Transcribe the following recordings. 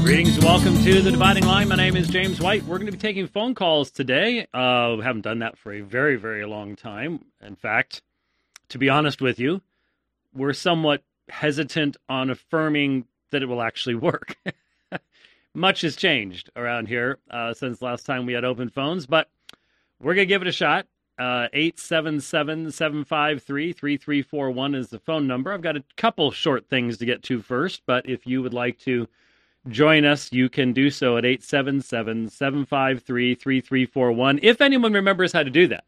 Greetings and welcome to The Dividing Line. My name is James White. We're going to be taking phone calls today. We haven't done that for a very, very long time. In fact, to be honest with you, we're somewhat hesitant on affirming that it will actually work. Much has changed around here since last time we had open phones, but we're going to give it a shot. 877-753-3341 is the phone number. I've got a couple short things to get to first, but if you would like to join us, you can do so at 877-753-3341. If anyone remembers how to do that.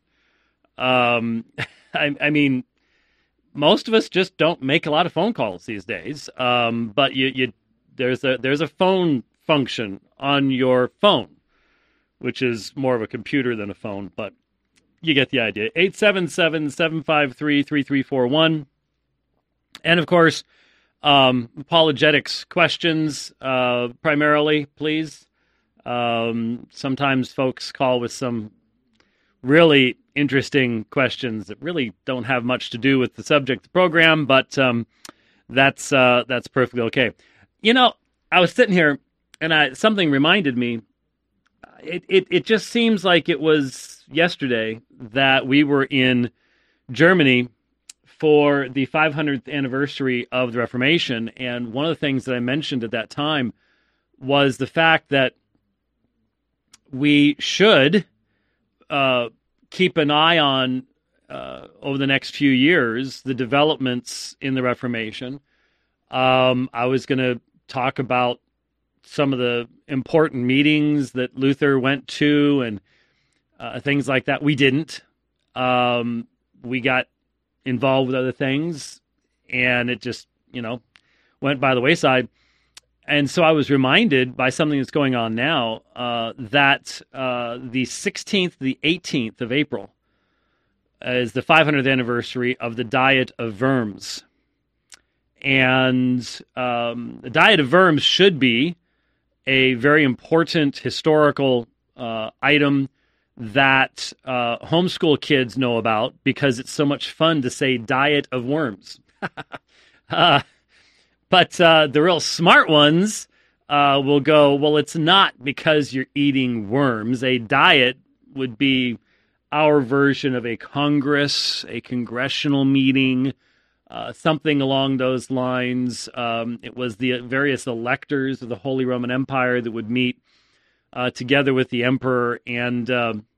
I mean, most of us just don't make a lot of phone calls these days. But there's a phone function on your phone, which is more of a computer than a phone, but you get the idea. 877-753-3341. And of course, apologetics questions, primarily, please. Sometimes folks call with some really interesting questions that really don't have much to do with the subject of the program, but that's perfectly okay. You know, I was sitting here, and something reminded me. It just seems like it was yesterday that we were in Germany for the 500th anniversary of the Reformation, and one of the things that I mentioned at that time was the fact that we should keep an eye on, over the next few years, the developments in the Reformation. I was going to talk about some of the important meetings that Luther went to and things like that. We didn't. We got involved with other things, and it just, went by the wayside. And so I was reminded by something that's going on now that the 16th, the 18th of April is the 500th anniversary of the Diet of Worms. And the Diet of Worms should be a very important historical item that homeschool kids know about because it's so much fun to say Diet of Worms. But the real smart ones will go, well, it's not because you're eating worms. A diet would be our version of a congress, a congressional meeting, something along those lines. It was the various electors of the Holy Roman Empire that would meet together with the emperor and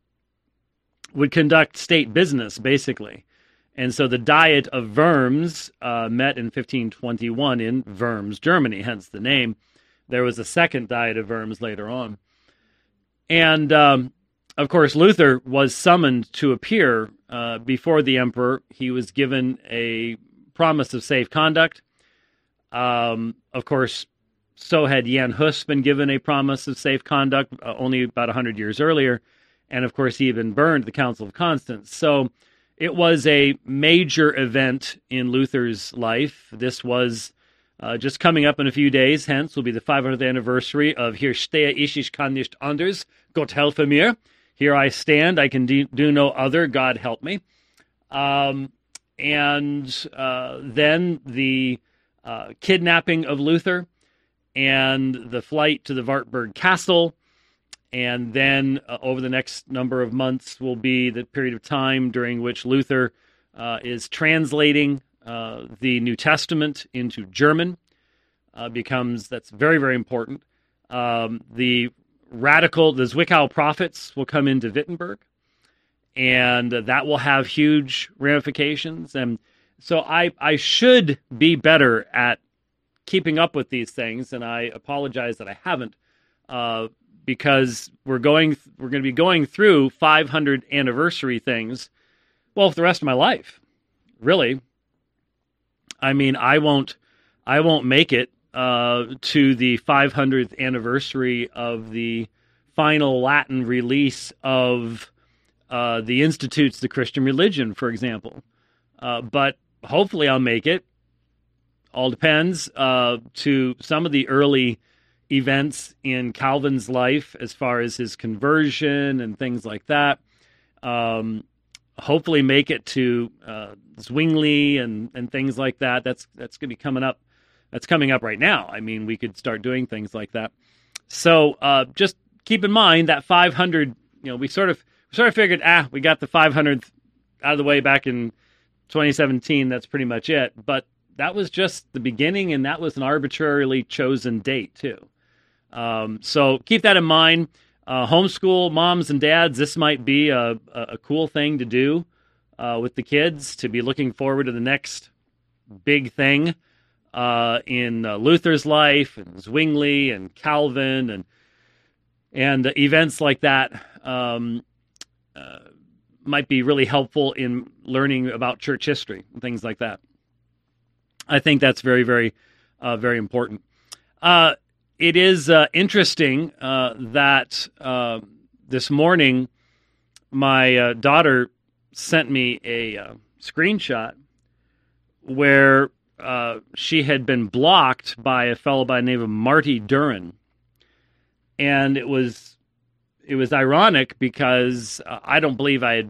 would conduct state business, basically. And so the Diet of Worms met in 1521 in Worms, Germany, hence the name. There was a second Diet of Worms later on. And, of course, Luther was summoned to appear before the emperor. He was given a promise of safe conduct. Of course, so had Jan Hus been given a promise of safe conduct only about 100 years earlier. And, of course, he had been burned at the Council of Constance. So it was a major event in Luther's life. This was just coming up in a few days, hence will be the 500th anniversary of Hier stehe ich kann nicht anders, Gott helfe mir. Here I stand, I can do no other, God help me. And then the kidnapping of Luther and the flight to the Wartburg Castle. And then over the next number of months will be the period of time during which Luther is translating the New Testament into German. That's very, very important. The Zwickau prophets will come into Wittenberg, and that will have huge ramifications. And so I should be better at keeping up with these things, and I apologize that I haven't. Because we're going to be going through 500 anniversary things, well, for the rest of my life, really. I mean, I won't make it to the 500th anniversary of the final Latin release of the Institutes of the Christian Religion, for example. But hopefully, I'll make it. All depends to some of the early events in Calvin's life as far as his conversion and things like that. Hopefully make it to Zwingli and things like that. That's going to be coming up that's coming up right now. I mean, we could start doing things like that. So just keep in mind that 500. We sort of figured, we got the 500th out of the way back in 2017. That's pretty much it. But that was just the beginning, and that was an arbitrarily chosen date too. So keep that in mind. Homeschool moms and dads, this might be a cool thing to do with the kids, to be looking forward to the next big thing in Luther's life, and Zwingli and Calvin, and events like that might be really helpful in learning about church history and things like that. I think that's very, very, very important. It is interesting that this morning my daughter sent me a screenshot where she had been blocked by a fellow by the name of Marty Duran. And it was ironic because I don't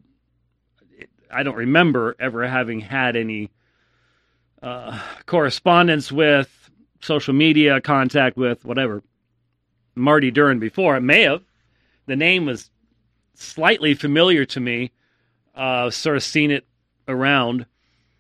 remember ever having had any correspondence with, social media contact with, whatever, Marty Duran before. It may have. The name was slightly familiar to me, sort of seen it around.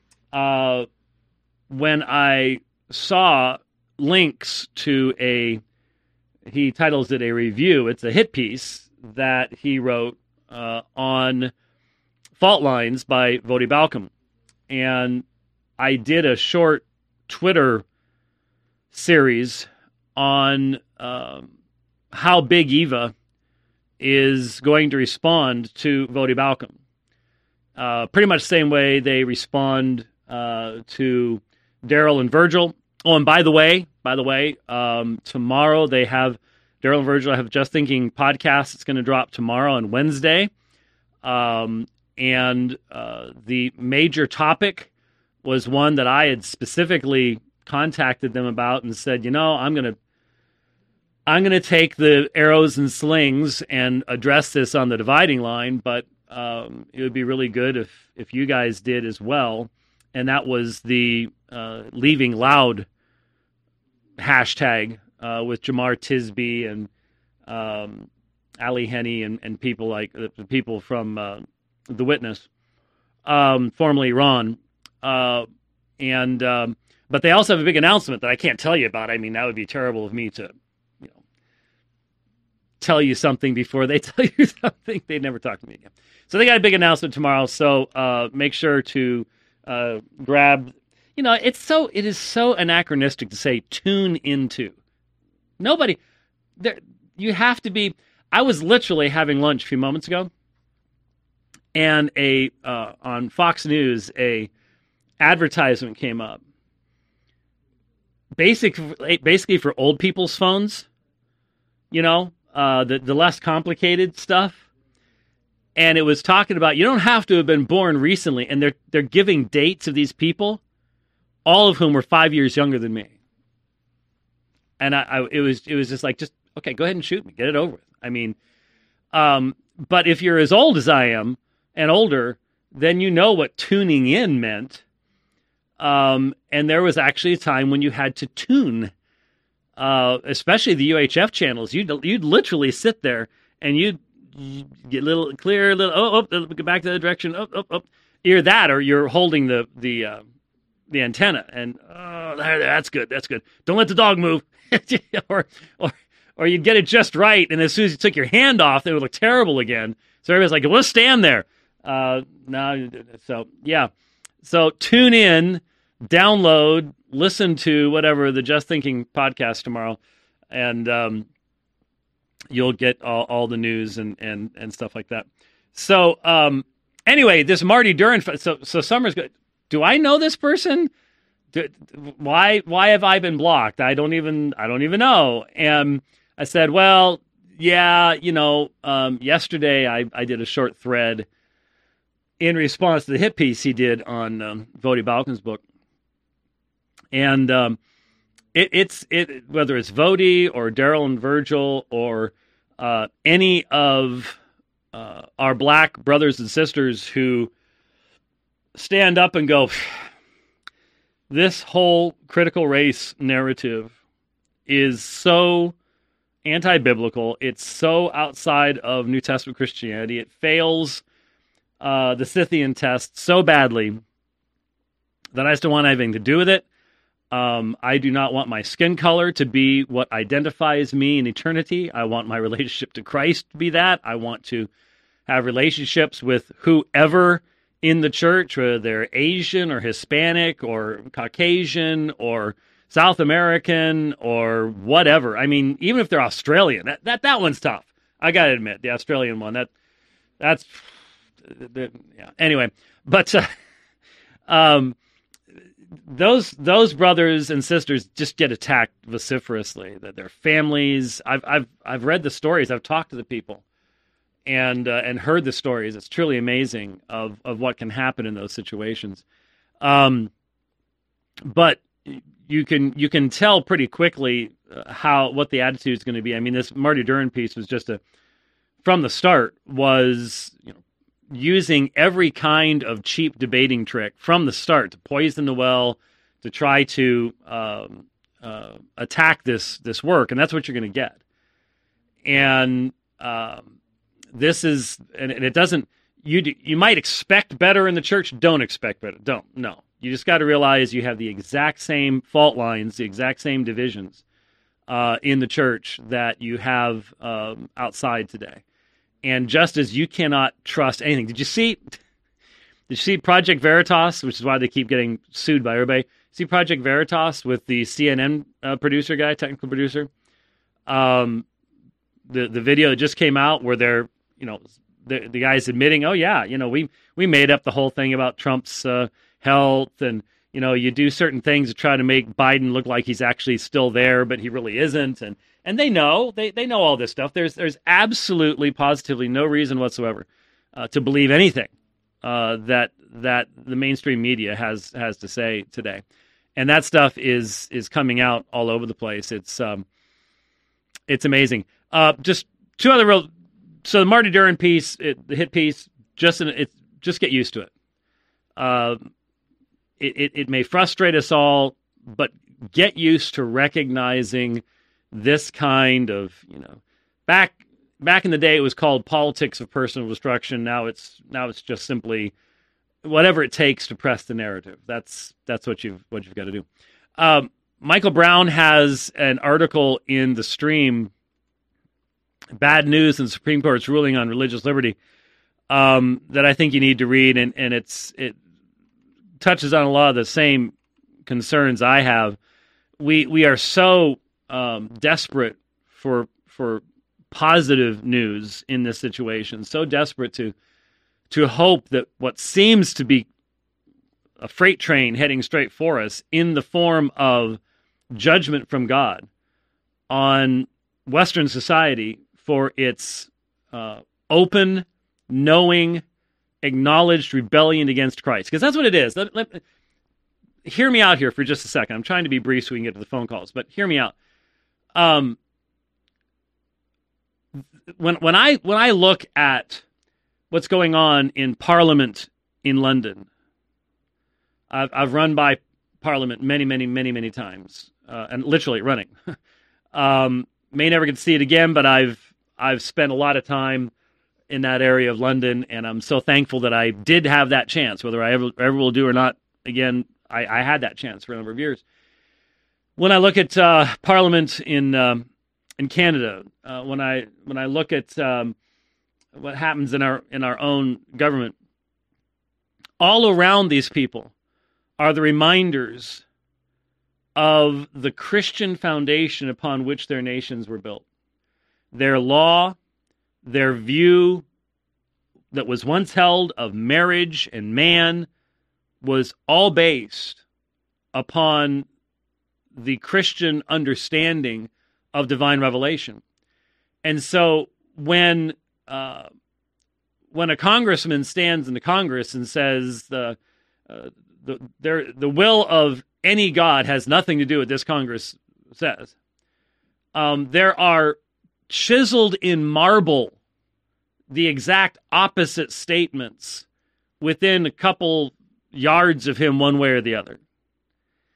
When I saw links to he titles it a review, it's a hit piece that he wrote on fault lines by Voddie Baucham. And I did a short Twitter series on how Big Eva is going to respond to Voddie Baucham. Pretty much the same way they respond to Daryl and Virgil. Oh, and by the way, tomorrow they have Daryl and Virgil have Just Thinking podcast. It's going to drop tomorrow on Wednesday. And the major topic was one that I had specifically contacted them about and said, I'm going to take the arrows and slings and address this on the dividing line, but it would be really good if you guys did as well. And that was the Leaving Loud hashtag with Jamar Tisby and Ali Henny and people like the people from The Witness, formerly Ron. But they also have a big announcement that I can't tell you about. I mean, that would be terrible of me to, tell you something before they tell you something. They'd never talk to me again. So they got a big announcement tomorrow. So make sure to grab. It is so anachronistic to say tune into. Nobody there. You have to be. I was literally having lunch a few moments ago, and on Fox News a advertisement came up. Basically for old people's phones, the less complicated stuff. And it was talking about, you don't have to have been born recently. And they're giving dates of these people, all of whom were 5 years younger than me. And it was just like, okay, go ahead and shoot me, get it over with. I mean, but if you're as old as I am and older, then you know what tuning in meant. And there was actually a time when you had to tune, especially the UHF channels. You'd literally sit there and you'd get a little clear, get back to the direction, Either that or you're holding the antenna, and that's good. Don't let the dog move, or you'd get it just right, and as soon as you took your hand off, it would look terrible again. So everybody's like, "Well, stand there." So tune in, download, listen to whatever the Just Thinking podcast tomorrow, and you'll get all the news and stuff like that. So anyway, this Marty Duran. So Summer's good. Do I know this person? Why have I been blocked? I don't even know. And I said, well, yeah, yesterday I did a short thread in response to the hit piece he did on Voddie Baucham's book. And it's whether it's Voddie or Daryl and Virgil or any of our black brothers and sisters who stand up and go, This whole critical race narrative is so anti-biblical. It's so outside of New Testament Christianity. It fails the Scythian test so badly that I just don't want anything to do with it. I do not want my skin color to be what identifies me in eternity. I want my relationship to Christ to be that. I want to have relationships with whoever in the church, whether they're Asian or Hispanic or Caucasian or South American or whatever. I mean, even if they're Australian, that one's tough. I gotta admit, the Australian one, that's yeah. Anyway, but those brothers and sisters just get attacked vociferously. That their families. I've read the stories. I've talked to the people, and heard the stories. It's truly amazing of what can happen in those situations. But you can tell pretty quickly what the attitude is going to be. I mean, this Marty Duren piece was just from the start was using every kind of cheap debating trick from the start to poison the well, to try to attack this work, and that's what you're going to get. And this is, and it doesn't. You might expect better in the church. Don't expect better. No. You just got to realize you have the exact same fault lines, the exact ssame divisions in the church that you have outside today. And just as you cannot trust anything, did you see Project Veritas, which is why they keep getting sued by everybody? See Project Veritas with the CNN producer guy, technical producer? The video that just came out where they're, the guy's admitting, oh yeah, we made up the whole thing about Trump's health, and you do certain things to try to make Biden look like he's actually still there, but he really isn't, and they know all this stuff. There's absolutely, positively no reason whatsoever to believe anything that the mainstream media has to say today, and that stuff is coming out all over the place. It's amazing. Just two other so the Marty Duren piece, the hit piece, just get used to it. It may frustrate us all, but get used to recognizing this kind of, back in the day it was called politics of personal destruction. Now it's just simply whatever it takes to press the narrative. That's what you've got to do. Michael Brown has an article in The Stream, Bad News and Supreme Court's ruling on religious liberty, that I think you need to read, and it touches on a lot of the same concerns I have. We are so desperate for positive news in this situation, so desperate to hope that what seems to be a freight train heading straight for us in the form of judgment from God on Western society for its open, knowing, acknowledged rebellion against Christ. Because that's what it is. Hear me out here for just a second. I'm trying to be brief so we can get to the phone calls, but hear me out. When I look at what's going on in Parliament in London, I've run by Parliament many times, and literally running. May never get to see it again, but I've spent a lot of time in that area of London, and I'm so thankful that I did have that chance. Whether I ever will do or not, again, I had that chance for a number of years. When I look at Parliament in Canada, when I look at what happens in our own government, all around these people are the reminders of the Christian foundation upon which their nations were built. Their law, their view that was once held of marriage and man was all based upon the Christian understanding of divine revelation. And so when a congressman stands in the Congress and says the will of any God has nothing to do with this Congress says, there are chiseled in marble the exact opposite statements within a couple yards of him one way or the other.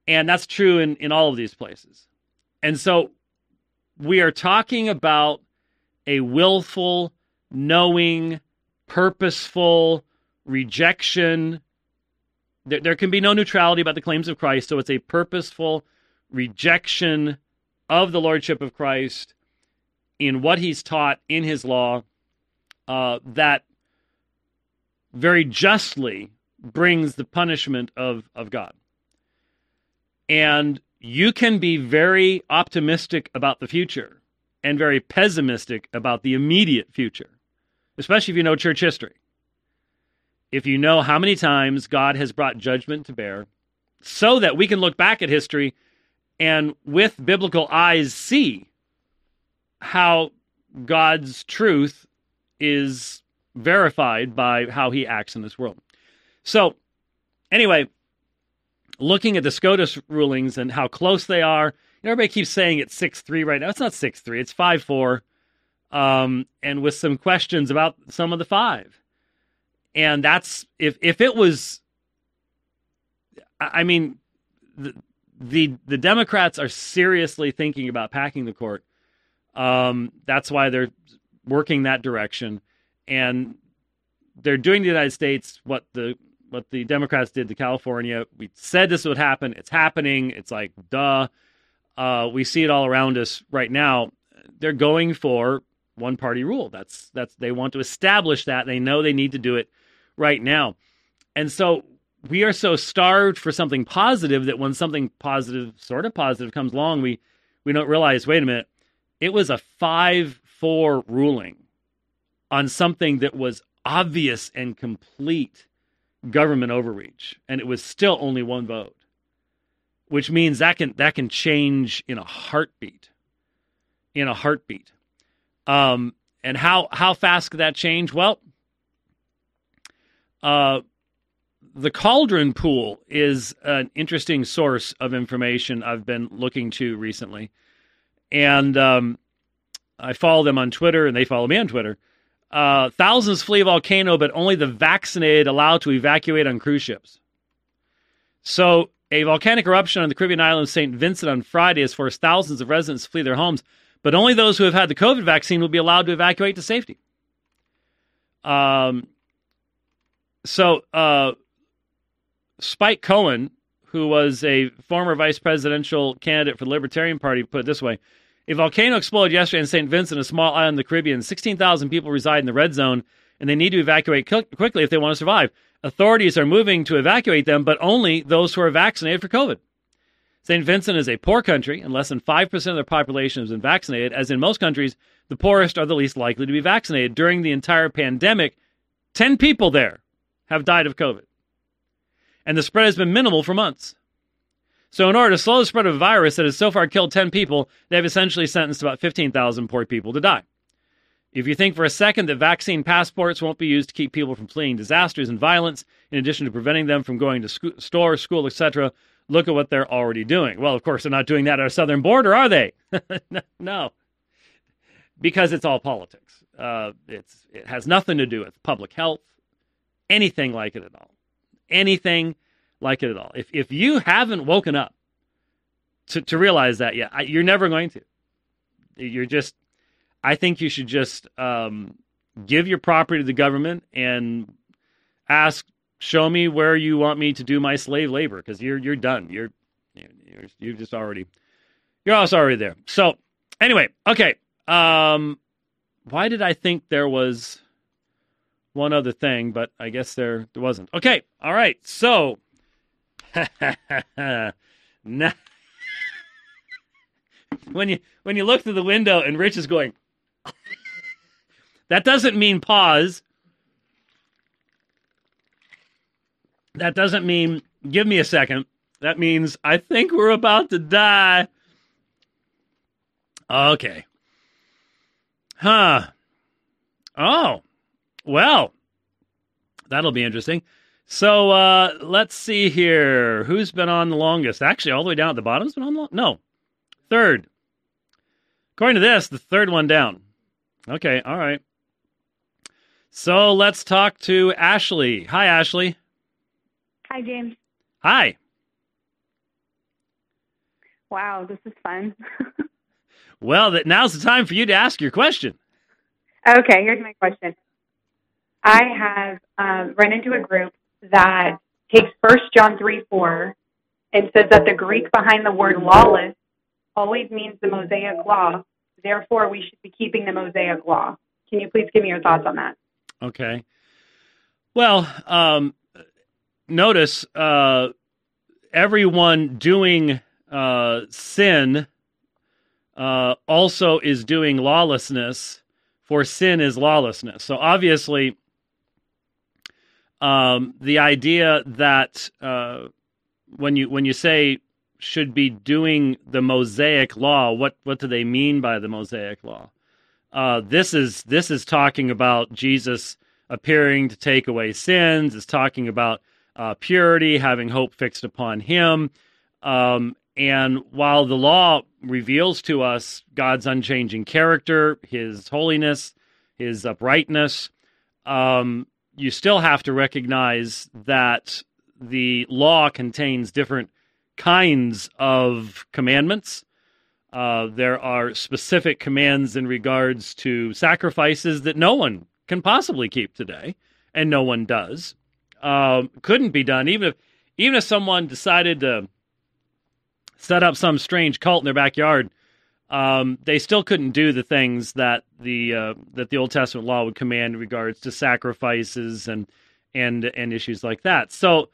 And that's true in all of these places. And so we are talking about a willful, knowing, purposeful rejection. There can be no neutrality about the claims of Christ, so it's a purposeful rejection of the lordship of Christ in what he's taught in his law that very justly brings the punishment of God. And you can be very optimistic about the future and very pessimistic about the immediate future, especially if you know church history. If you know how many times God has brought judgment to bear, so that we can look back at history and with biblical eyes see how God's truth is verified by how he acts in this world. So, anyway, looking at the SCOTUS rulings and how close they are, everybody keeps saying it's 6-3 right now. It's not 6-3, it's 5-4, and with some questions about some of the 5. And that's, if it was, I mean, the Democrats are seriously thinking about packing the court. That's why they're working that direction. And they're doing to the United States what the Democrats did to California. We said this would happen. It's happening. It's like, duh. We see it all around us right now. They're going for one-party rule. That's they want to establish that. They know they need to do it right now. And so we are so starved for something positive that when something positive, sort of positive, comes along, we don't realize, wait a minute, it was a 5-4 ruling on something that was obvious and complete government overreach, and it was still only one vote, which means that can change in a heartbeat. And how fast could that change? Well, the Cauldron Pool is an interesting source of information I've been looking to recently, and I follow them on Twitter, and they follow me on Twitter. Thousands flee a volcano, but only the vaccinated allowed to evacuate on cruise ships. So a volcanic eruption on the Caribbean island of St. Vincent on Friday has forced thousands of residents to flee their homes, but only those who have had the COVID vaccine will be allowed to evacuate to safety. Spike Cohen, who was a former vice presidential candidate for the Libertarian Party, put it this way: a volcano exploded yesterday in St. Vincent, a small island in the Caribbean. 16,000 people reside in the red zone, and they need to evacuate quickly if they want to survive. Authorities are moving to evacuate them, but only those who are vaccinated for COVID. St. Vincent is a poor country, and less than 5% of their population has been vaccinated. As in most countries, the poorest are the least likely to be vaccinated. During the entire pandemic, 10 people there have died of COVID. And the spread has been minimal for months. So in order to slow the spread of a virus that has so far killed 10 people, they've essentially sentenced about 15,000 poor people to die. If you think for a second that vaccine passports won't be used to keep people from fleeing disasters and violence, in addition to preventing them from going to stores, school, etc., look at what they're already doing. Well, of course, they're not doing that at our southern border, are they? No. Because it's all politics. It has nothing to do with public health, anything like it at all. Anything like it at all. If you haven't woken up to realize that yet, you're never going to. I think you should just give your property to the government and ask, show me where you want me to do my slave labor, because you're done. You're already there. So anyway, okay. Why did I think there was one other thing, but I guess there wasn't. Okay, all right. So, now, when you look through the window and Rich is going, that doesn't mean pause. That doesn't mean give me a second. That means I think we're about to die. Okay. Huh. Oh. Well, that'll be interesting. So let's see here. Who's been on the longest? Actually, all the way down at the bottom's been on the No. Third. According to this, the third one down. Okay, all right. So let's talk to Ashley. Hi, Ashley. Hi, James. Hi. Wow, this is fun. Well, now's the time for you to ask your question. Okay, here's my question. I have run into a group that takes 1 John 3:4 and says that the Greek behind the word lawless always means the Mosaic Law. Therefore, we should be keeping the Mosaic Law. Can you please give me your thoughts on that? Okay. Well, notice everyone doing sin also is doing lawlessness, for sin is lawlessness. So obviously, the idea that when you say should be doing the Mosaic Law, what do they mean by the Mosaic Law? This is talking about Jesus appearing to take away sins. It's talking about purity, having hope fixed upon Him. And while the law reveals to us God's unchanging character, His holiness, His uprightness, you still have to recognize that the law contains different kinds of commandments. There are specific commands in regards to sacrifices that no one can possibly keep today, and no one does. Couldn't be done, even if someone decided to set up some strange cult in their backyard. They still couldn't do the things that the Old Testament law would command in regards to sacrifices and issues like that. So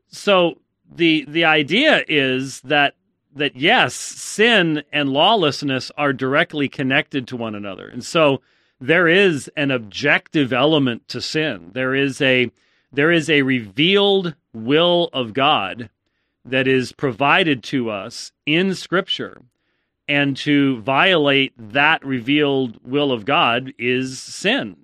the idea is that yes, sin and lawlessness are directly connected to one another, and so there is an objective element to sin. There is a revealed will of God that is provided to us in Scripture, and to violate that revealed will of God is sin.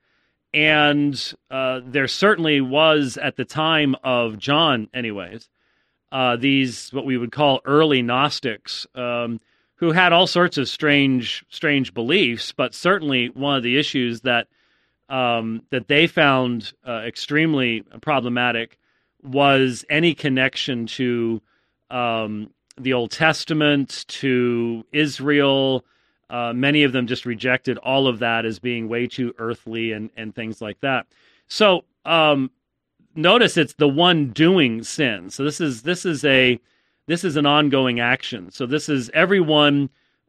And there certainly was, at the time of John anyways, these what we would call early Gnostics, who had all sorts of strange beliefs, but certainly one of the issues that they found extremely problematic was any connection to the Old Testament, to Israel. Many of them just rejected all of that as being way too earthly and things like that. So notice it's the one doing sin. So this is an ongoing action. So this is everyone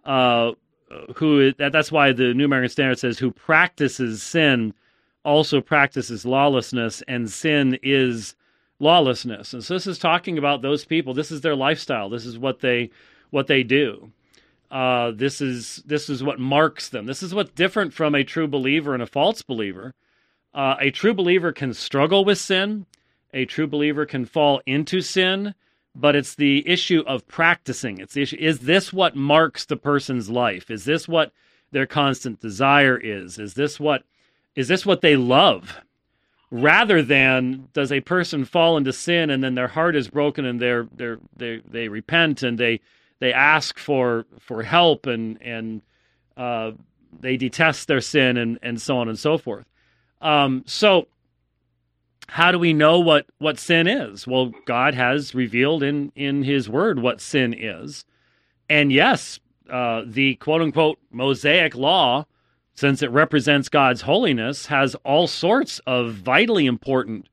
who. That's why the New American Standard says, "Who practices sin also practices lawlessness," and sin is lawlessness. And so this is talking about those people. This is their lifestyle. This is what they do. This is what marks them. This is what's different from a true believer and a false believer. A true believer can struggle with sin. A true believer can fall into sin, but it's the issue of practicing. It's the issue: is this what marks the person's life? Is this what their constant desire is? Is this what they love? Rather than, does a person fall into sin and then their heart is broken and they repent and they ask for help and they detest their sin and so on and so forth. So how do we know what sin is? Well, God has revealed in His Word what sin is. And yes, the quote-unquote Mosaic Law, since it represents God's holiness, has all sorts of vitally important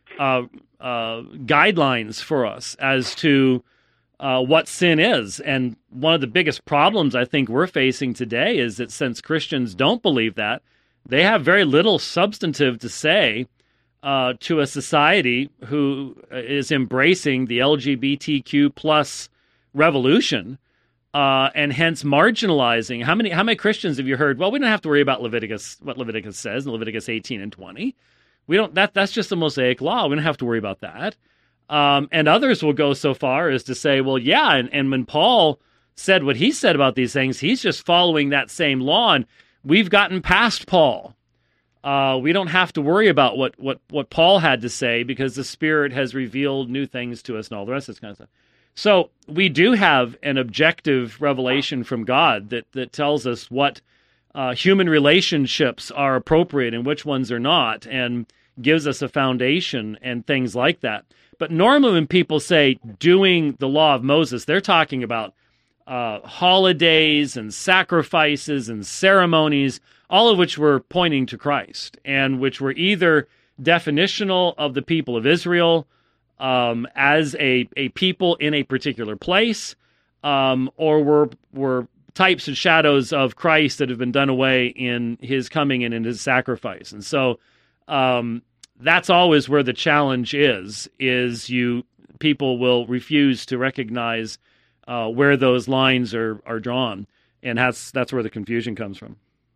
guidelines for us as to what sin is. And one of the biggest problems I think we're facing today is that since Christians don't believe that, they have very little substantive to say to a society who is embracing the LGBTQ plus revolution, and hence marginalizing. How many Christians have you heard? Well, we don't have to worry about what Leviticus says in Leviticus 18 and 20. We don't. That's just the Mosaic Law. We don't have to worry about that. And others will go so far as to say, well, yeah, and when Paul said what he said about these things, he's just following that same law, and we've gotten past Paul. We don't have to worry about what Paul had to say because the Spirit has revealed new things to us and all the rest of this kind of stuff. So we do have an objective revelation from God that tells us what human relationships are appropriate and which ones are not, and gives us a foundation and things like that. But normally when people say doing the law of Moses, they're talking about holidays and sacrifices and ceremonies, all of which were pointing to Christ, and which were either definitional of the people of Israel as a people in a particular place, or were types and shadows of Christ that have been done away in his coming and in his sacrifice. And so that's always where the challenge is people will refuse to recognize where those lines are drawn, and that's where the confusion comes from.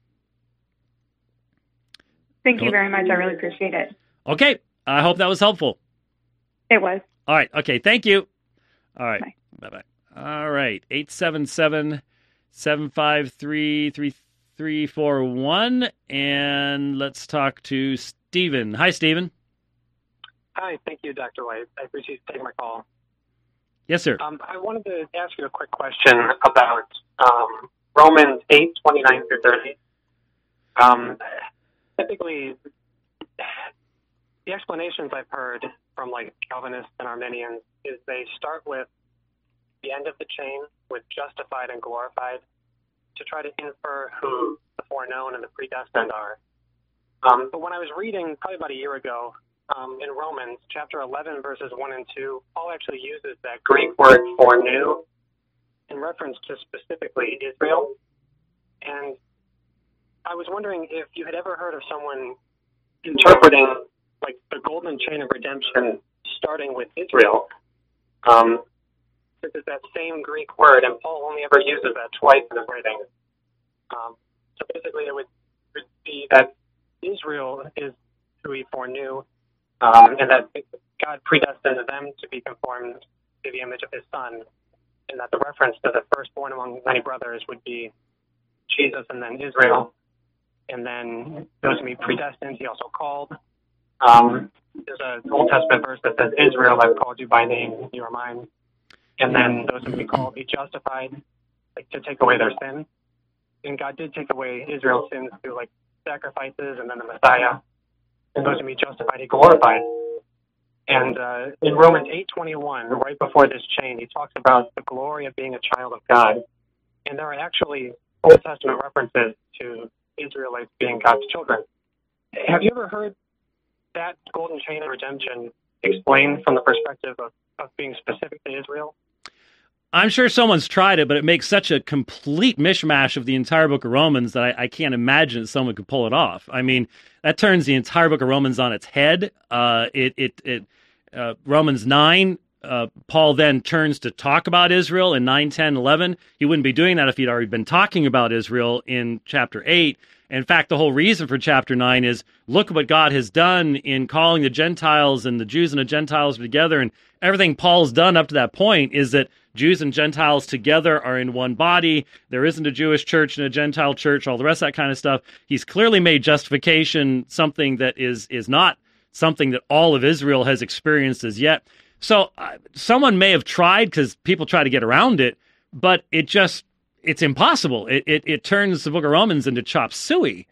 Thank you very much. I really appreciate it. Okay. I hope that was helpful. It was. All right. Okay. Thank you. All right. Bye. Bye-bye. All right. 877-753-3341. And let's talk to Stephen. Hi, Stephen. Hi. Thank you, Dr. White. I appreciate you taking my call. Yes, sir. I wanted to ask you a quick question about Romans 8:29-30. Typically, the explanations I've heard from like Calvinists and Arminians is they start with the end of the chain, with justified and glorified, to try to infer who the foreknown and the predestined are. But when I was reading probably about a year ago in Romans chapter 11, verses 1 and 2, Paul actually uses that Greek word foreknew in reference to specifically Israel. And I was wondering if you had ever heard of someone interpreting like the golden chain of redemption starting with Israel. This is that same Greek word, and Paul only ever uses that twice in his writing. So basically it would be that Israel is who he foreknew, and that God predestined them to be conformed to the image of his Son, and that the reference to the firstborn among many brothers would be Jesus and then Israel. And then those whom he predestined, he also called. There's an Old Testament verse that says, Israel, I've called you by name, you are mine. And then those whom he called, he justified, like to take away their sin. And God did take away Israel's sins through like sacrifices and then the Messiah. And those whom he justified, he glorified. And in Romans 8:21, right before this chain, he talks about the glory of being a child of God. And there are actually Old Testament references to Israelites being God's children. Have you ever heard that golden chain of redemption explained from the perspective of being specific to Israel? I'm sure someone's tried it, but it makes such a complete mishmash of the entire book of Romans that I can't imagine that someone could pull it off. I mean, that turns the entire book of Romans on its head. Romans 9, Paul then turns to talk about Israel in 9, 10, 11. He wouldn't be doing that if he'd already been talking about Israel in chapter 8. In fact, the whole reason for chapter 9 is look what God has done in calling the Gentiles, and the Jews and the Gentiles together, and everything Paul's done up to that point is that Jews and Gentiles together are in one body. There isn't a Jewish church and a Gentile church, all the rest of that kind of stuff. He's clearly made justification something that is not something that all of Israel has experienced as yet. So someone may have tried, because people try to get around it, but it's impossible. It turns the book of Romans into chop suey.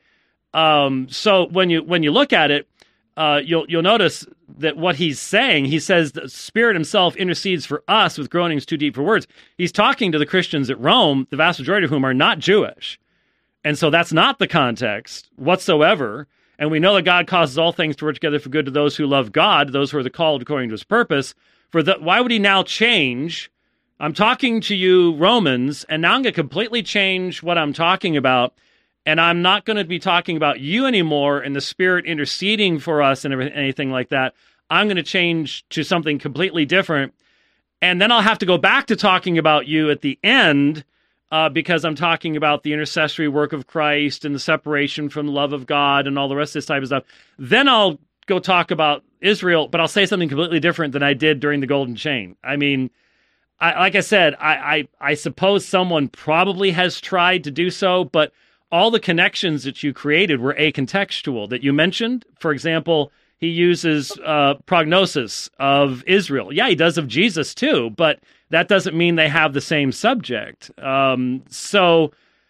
So when you look at it, you'll notice that what he's saying, he says the Spirit himself intercedes for us with groanings too deep for words. He's talking to the Christians at Rome, the vast majority of whom are not Jewish. And so that's not the context whatsoever. And we know that God causes all things to work together for good to those who love God, those who are the called according to his purpose. Why would he now change? I'm talking to you, Romans, and now I'm going to completely change what I'm talking about. And I'm not going to be talking about you anymore and the Spirit interceding for us and anything like that. I'm going to change to something completely different. And then I'll have to go back to talking about you at the end because I'm talking about the intercessory work of Christ and the separation from the love of God and all the rest of this type of stuff. Then I'll go talk about Israel, but I'll say something completely different than I did during the Golden Chain. I mean, like I said, I suppose someone probably has tried to do so, but all the connections that you created were acontextual that you mentioned. For example, he uses prognosis of Israel. Yeah, he does of Jesus too, but that doesn't mean they have the same subject. So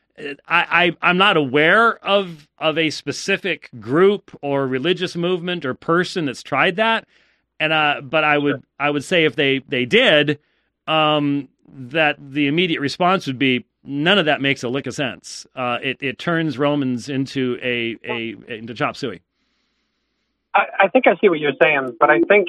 I'm not aware of a specific group or religious movement or person that's tried that. And but I would say if they did, that the immediate response would be, none of that makes a lick of sense. It turns Romans into into chop suey. I think I see what you're saying, but I think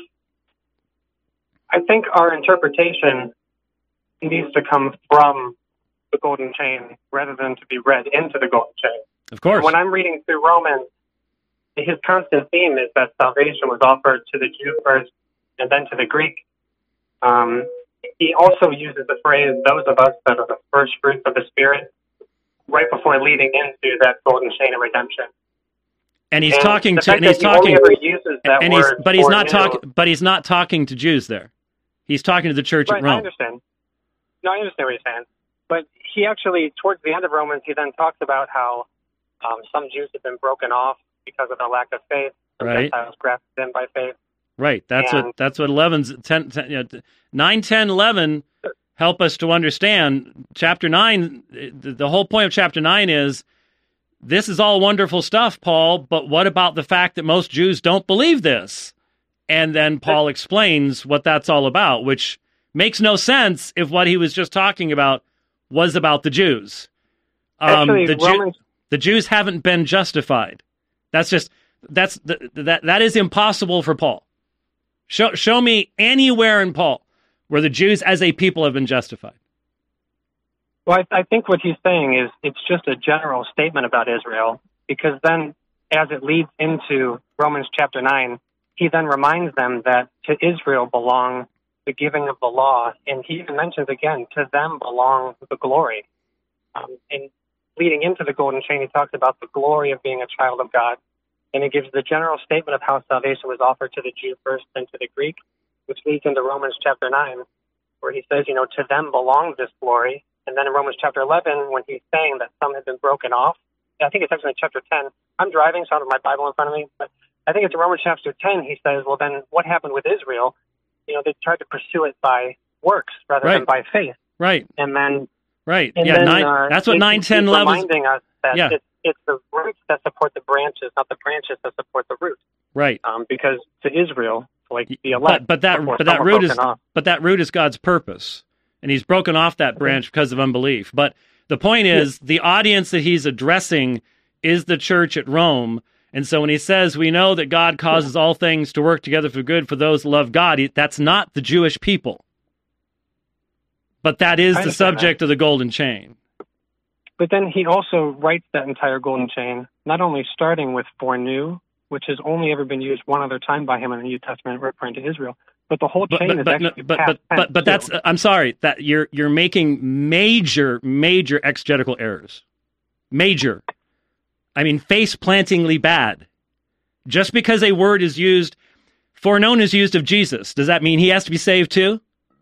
our interpretation needs to come from the golden chain rather than to be read into the golden chain. Of course. When I'm reading through Romans, his constant theme is that salvation was offered to the Jew first and then to the Greek. He also uses the phrase, those of us that are the first fruits of the Spirit, right before leading into that golden chain of redemption. And he's and talking to, and he's talking, ever uses that and word he's not talking to Jews there. He's talking to the church right, at Rome. I understand. No, I understand what you're saying. But he actually, towards the end of Romans, he then talks about how some Jews have been broken off because of their lack of faith. Some right. Gentiles grafted in by faith. Right. That's what 9, 10, 11 help us to understand. Chapter 9, the whole point of chapter 9 is, this is all wonderful stuff, Paul, but what about the fact that most Jews don't believe this? And then Paul explains what that's all about, which makes no sense if what he was just talking about was about the Jews. Actually, the Jews haven't been justified. That is impossible for Paul. Show me anywhere in Paul where the Jews as a people have been justified. Well, I think what he's saying is it's just a general statement about Israel, because then as it leads into Romans chapter 9, he then reminds them that to Israel belong the giving of the law, and he even mentions again, to them belong the glory. And leading into the golden chain, he talks about the glory of being a child of God, and he gives the general statement of how salvation was offered to the Jew first, then to the Greek, which leads into Romans chapter 9, where he says, to them belongs this glory. And then in Romans chapter 11, when he's saying that some have been broken off, I think it's actually in chapter 10. I'm driving, so I don't have my Bible in front of me, but I think it's in Romans chapter 10, he says, well, then what happened with Israel? They tried to pursue it by works rather than by faith. Right. And then... Right. And yeah, then, that's what 9, 10, 11... reminding us that it's the roots that support the branches, not the branches that support the roots. Right. Because to Israel, like the elect... But that root is God's purpose. And he's broken off that branch because of unbelief. But the point is, the audience that he's addressing is the church at Rome. And so when he says, we know that God causes all things to work together for good for those who love God, that's not the Jewish people. But that is the subject of the golden chain. But then he also writes that entire golden chain, not only starting with foreknew, which has only ever been used one other time by him in the New Testament referring to Israel. But the whole chain is actually past tense. But that's, I'm sorry, that you're making major exegetical errors. Major. I mean, face-plantingly bad. Just because a word is used, foreknown is used of Jesus, does that mean he has to be saved too?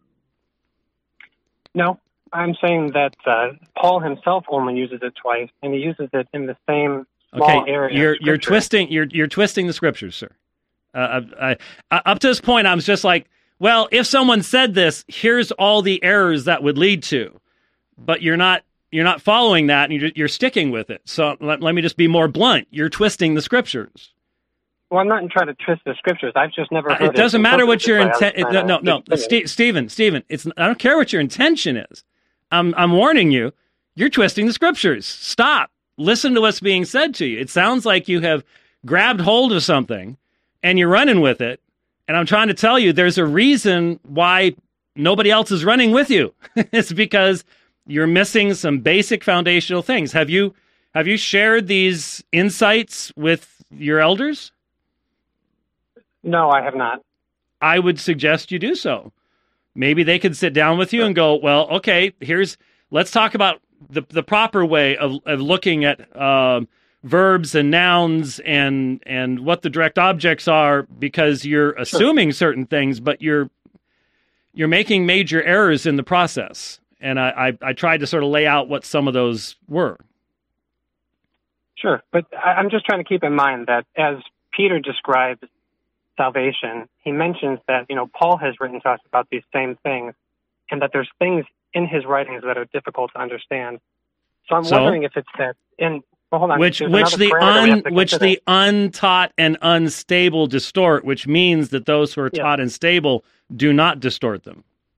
No, I'm saying that Paul himself only uses it twice, and he uses it in the same small area. You're twisting the scriptures, sir. Up to this point, I was just like, well, if someone said this, here's all the errors that would lead to, but you're not following that, and you're sticking with it. So let me just be more blunt. You're twisting the scriptures. Well, I'm not trying to twist the scriptures. I've just never heard it. Doesn't matter what your intent. No, Stephen. I don't care what your intention is. I'm warning you. You're twisting the scriptures. Stop. Listen to what's being said to you. It sounds like you have grabbed hold of something and you're running with it. And I'm trying to tell you, there's a reason why nobody else is running with you. It's because you're missing some basic foundational things. Have you shared these insights with your elders? No, I have not. I would suggest you do so. Maybe they could sit down with you and go, well, okay, let's talk about the proper way of looking at verbs and nouns and what the direct objects are, because you're assuming certain things, but you're making major errors in the process. And I tried to sort of lay out what some of those were. Sure, but I'm just trying to keep in mind that as Peter describes salvation, he mentions that, Paul has written to us about these same things, and that there's things in his writings that are difficult to understand. So I'm wondering if it's that hold on. Which the untaught and unstable distort, which means that those who are taught and stable do not distort them.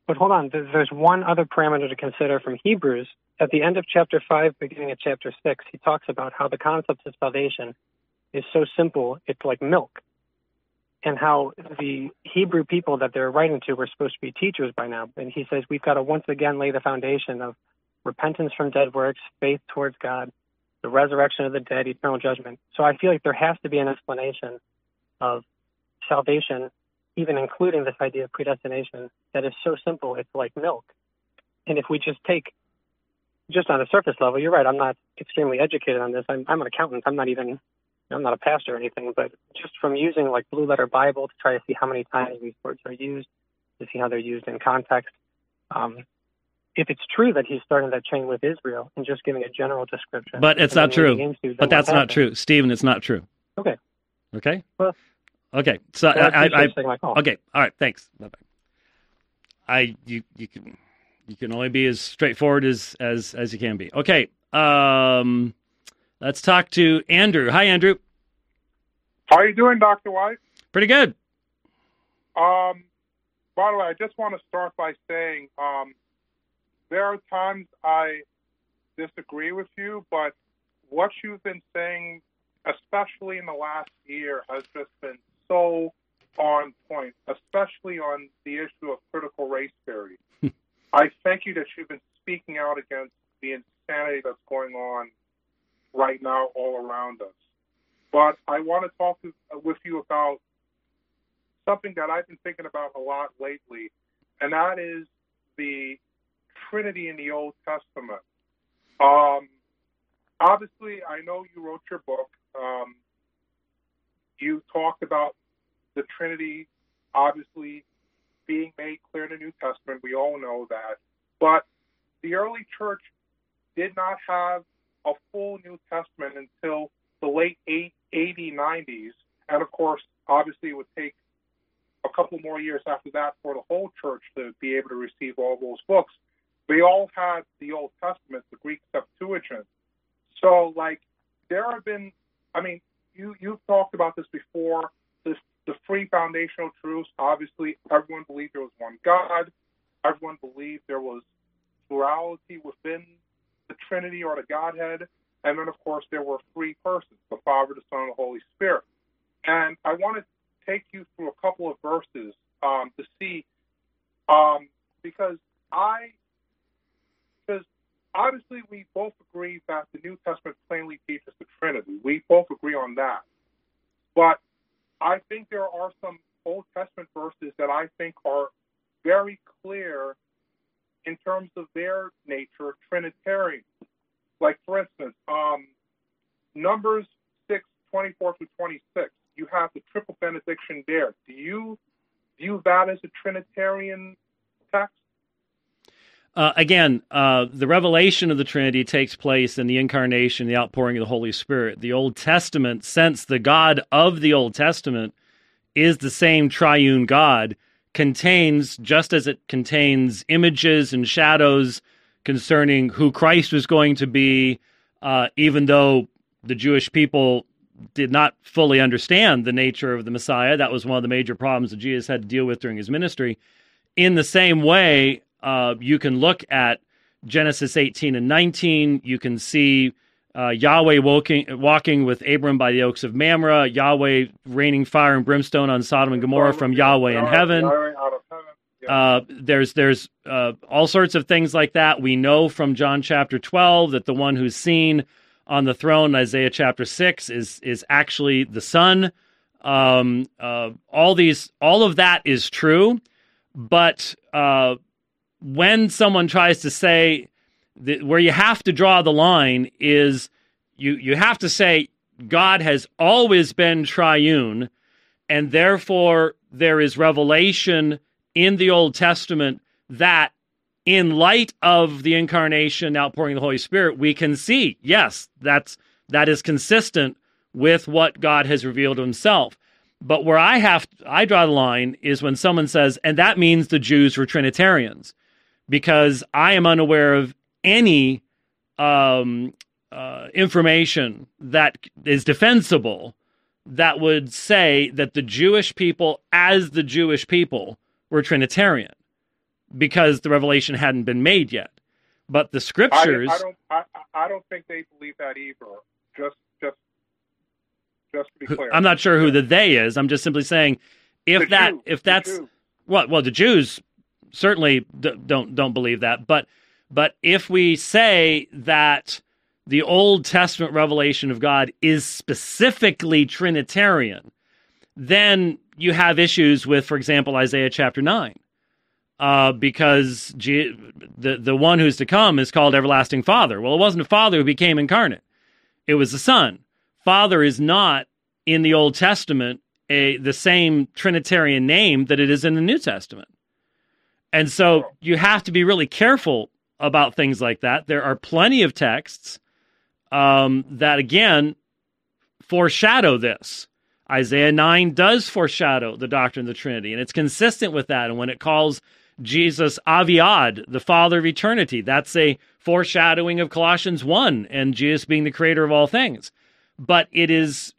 But hold on, there's one other parameter to consider from Hebrews. At the end of chapter 5, beginning of chapter 6, he talks about how the concept of salvation is so simple, it's like milk. And how the Hebrew people that they're writing to were supposed to be teachers by now. And he says we've got to once again lay the foundation of repentance from dead works, faith towards God, the resurrection of the dead, eternal judgment. So I feel like there has to be an explanation of salvation, even including this idea of predestination, that is so simple, it's like milk. And if we just take, just on a surface level, you're right, I'm not extremely educated on this. I'm an accountant. I'm not a pastor or anything, but just from using like Blue Letter Bible to try to see how many times these words are used, to see how they're used in context. If it's true that he's starting that chain with Israel and just giving a general description. But it's not true. But that's not true. Stephen, it's not true. Okay. Okay? Well, okay. So well, I my call. okay. All right. Thanks. Bye-bye. You can only be as straightforward as you can be. Okay. Let's talk to Andrew. Hi, Andrew. How are you doing, Dr. White? Pretty good. By the way, I just want to start by saying there are times I disagree with you, but what you've been saying, especially in the last year, has just been so on point, especially on the issue of critical race theory. I thank you that you've been speaking out against the insanity that's going on right now all around us. But I want to talk with you about something that I've been thinking about a lot lately, and that is the Trinity in the Old Testament. Obviously, I know you wrote your book. You talked about the Trinity, obviously, being made clear in the New Testament. We all know that. But the early church did not have a full New Testament until the late 90s. And, of course, obviously, it would take a couple more years after that for the whole church to be able to receive all those books. They all had the Old Testament, the Greek Septuagint. So, like, there have been, I mean, you've talked about this before, the three foundational truths. Obviously, everyone believed there was one God. Everyone believed there was plurality within the Trinity or the Godhead. And then, of course, there were three persons, the Father, the Son, and the Holy Spirit. And I want to take you through a couple of verses to see, because obviously we both agree that the New Testament plainly teaches the Trinity. We both agree on that. But I think there are some Old Testament verses that I think are very clear in terms of their nature, Trinitarian. Like, for instance, Numbers 6:24-26. You have the triple benediction there. Do you view that as a Trinitarian text? Again, the revelation of the Trinity takes place in the incarnation, the outpouring of the Holy Spirit. The Old Testament, since the God of the Old Testament is the same triune God, contains, just as it contains images and shadows concerning who Christ was going to be, even though the Jewish people did not fully understand the nature of the Messiah. That was one of the major problems that Jesus had to deal with during his ministry. In the same way, you can look at Genesis 18 and 19. You can see Yahweh walking with Abram by the oaks of Mamre, Yahweh raining fire and brimstone on Sodom and Gomorrah from Yahweh in heaven. There's all sorts of things like that. We know from John chapter 12 that the one who's seen on the throne, Isaiah chapter 6, is actually the Son. All of that is true, but when someone tries to say that, where you have to draw the line is you have to say God has always been triune, and therefore there is revelation in the Old Testament that, in light of the incarnation, outpouring of the Holy Spirit, we can see, yes, that is consistent with what God has revealed to himself. But where I draw the line is when someone says, and that means the Jews were Trinitarians, because I am unaware of any information that is defensible that would say that the Jewish people, as the Jewish people, were Trinitarian. because the revelation hadn't been made yet. But the scriptures, I don't think they believe that either. Just to be clear, I'm not sure who the they is. I'm just simply saying, if that's well, the Jews certainly don't believe that. But if we say that the Old Testament revelation of God is specifically Trinitarian, then you have issues with, for example, Isaiah chapter 9. Because the one who's to come is called Everlasting Father. Well, it wasn't a Father who became incarnate. It was the Son. Father is not in the Old Testament the same Trinitarian name that it is in the New Testament. And so you have to be really careful about things like that. There are plenty of texts that, again, foreshadow this. Isaiah 9 does foreshadow the doctrine of the Trinity, and it's consistent with that. And when it calls Jesus Aviad, the Father of eternity, that's a foreshadowing of Colossians 1 and Jesus being the creator of all things. But it is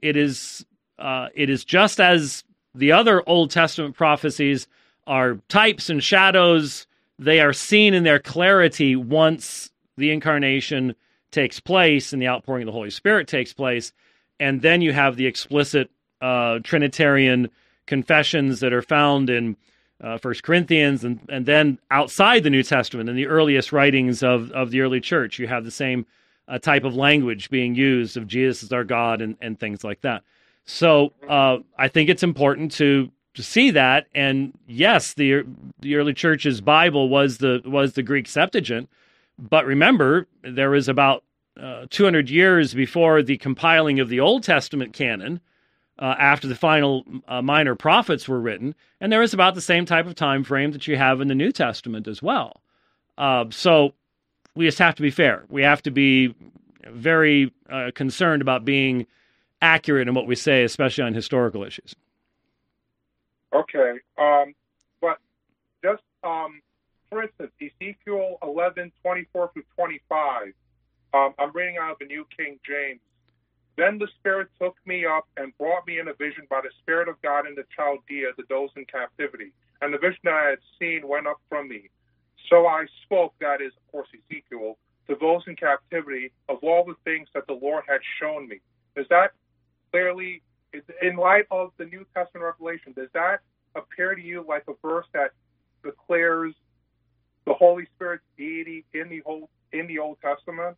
just as the other Old Testament prophecies are types and shadows. They are seen in their clarity once the incarnation takes place and the outpouring of the Holy Spirit takes place. And then you have the explicit Trinitarian confessions that are found in 1 Corinthians and then outside the New Testament in the earliest writings of the early church. You have the same type of language being used of Jesus as our God and things like that. So I think it's important to see that. And yes, the early church's Bible was the Greek Septuagint, but remember, there was about 200 years before the compiling of the Old Testament canon, after the final minor prophets were written, and there was about the same type of time frame that you have in the New Testament as well. So we just have to be fair. We have to be very concerned about being accurate in what we say, especially on historical issues. Okay, but just for instance, Ezekiel 11:24-25. I'm reading out of the New King James. Then the Spirit took me up and brought me in a vision by the Spirit of God into Chaldea, to those in captivity. And the vision that I had seen went up from me. So I spoke, that is, of course, Ezekiel, to those in captivity of all the things that the Lord had shown me. Does that clearly, in light of the New Testament revelation, does that appear to you like a verse that declares the Holy Spirit's deity in the Old Testament?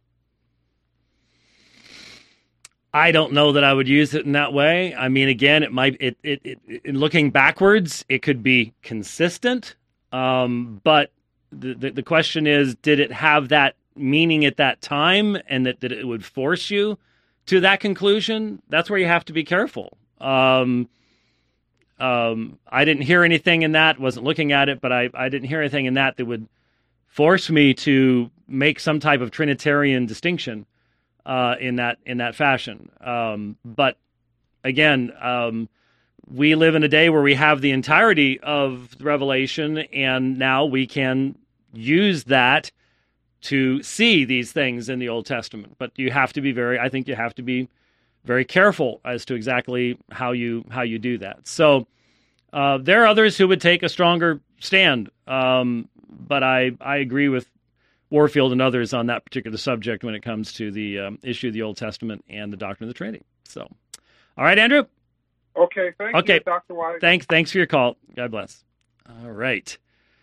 I don't know that I would use it in that way. I mean, again, it might. In looking backwards, it could be consistent. But the question is, did it have that meaning at that time, and that it would force you to that conclusion? That's where you have to be careful. I didn't hear anything in that. Wasn't looking at it, but I didn't hear anything in that would force me to make some type of Trinitarian distinction in that fashion. But again, we live in a day where we have the entirety of the Revelation, and now we can use that to see these things in the Old Testament. But you have to be I think you have to be very careful as to exactly how you do that. So there are others who would take a stronger stand, but I agree with Warfield and others on that particular subject when it comes to the issue of the Old Testament and the doctrine of the Trinity. So, all right, Andrew. Okay, thank you, Dr. White. Thanks for your call. God bless. All right.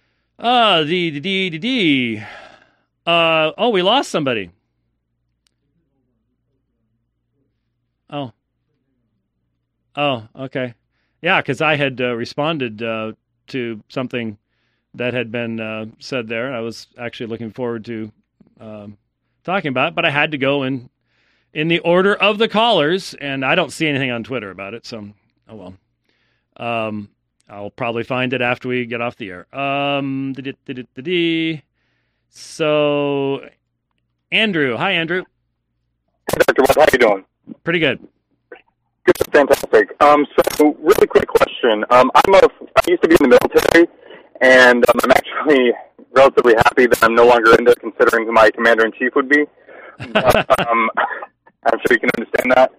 We lost somebody. Oh, okay. Yeah, because I had responded to something that had been said there. I was actually looking forward to talking about it, but I had to go in the order of the callers, and I don't see anything on Twitter about it, so, oh well. I'll probably find it after we get off the air. So, Andrew. Hi, Andrew. Hey, Dr. White, how you doing? Pretty good. Good, fantastic. So, really quick question. I used to be in the military, and I'm actually relatively happy that I'm no longer in there, considering who my commander-in-chief would be. But, I'm sure you can understand that.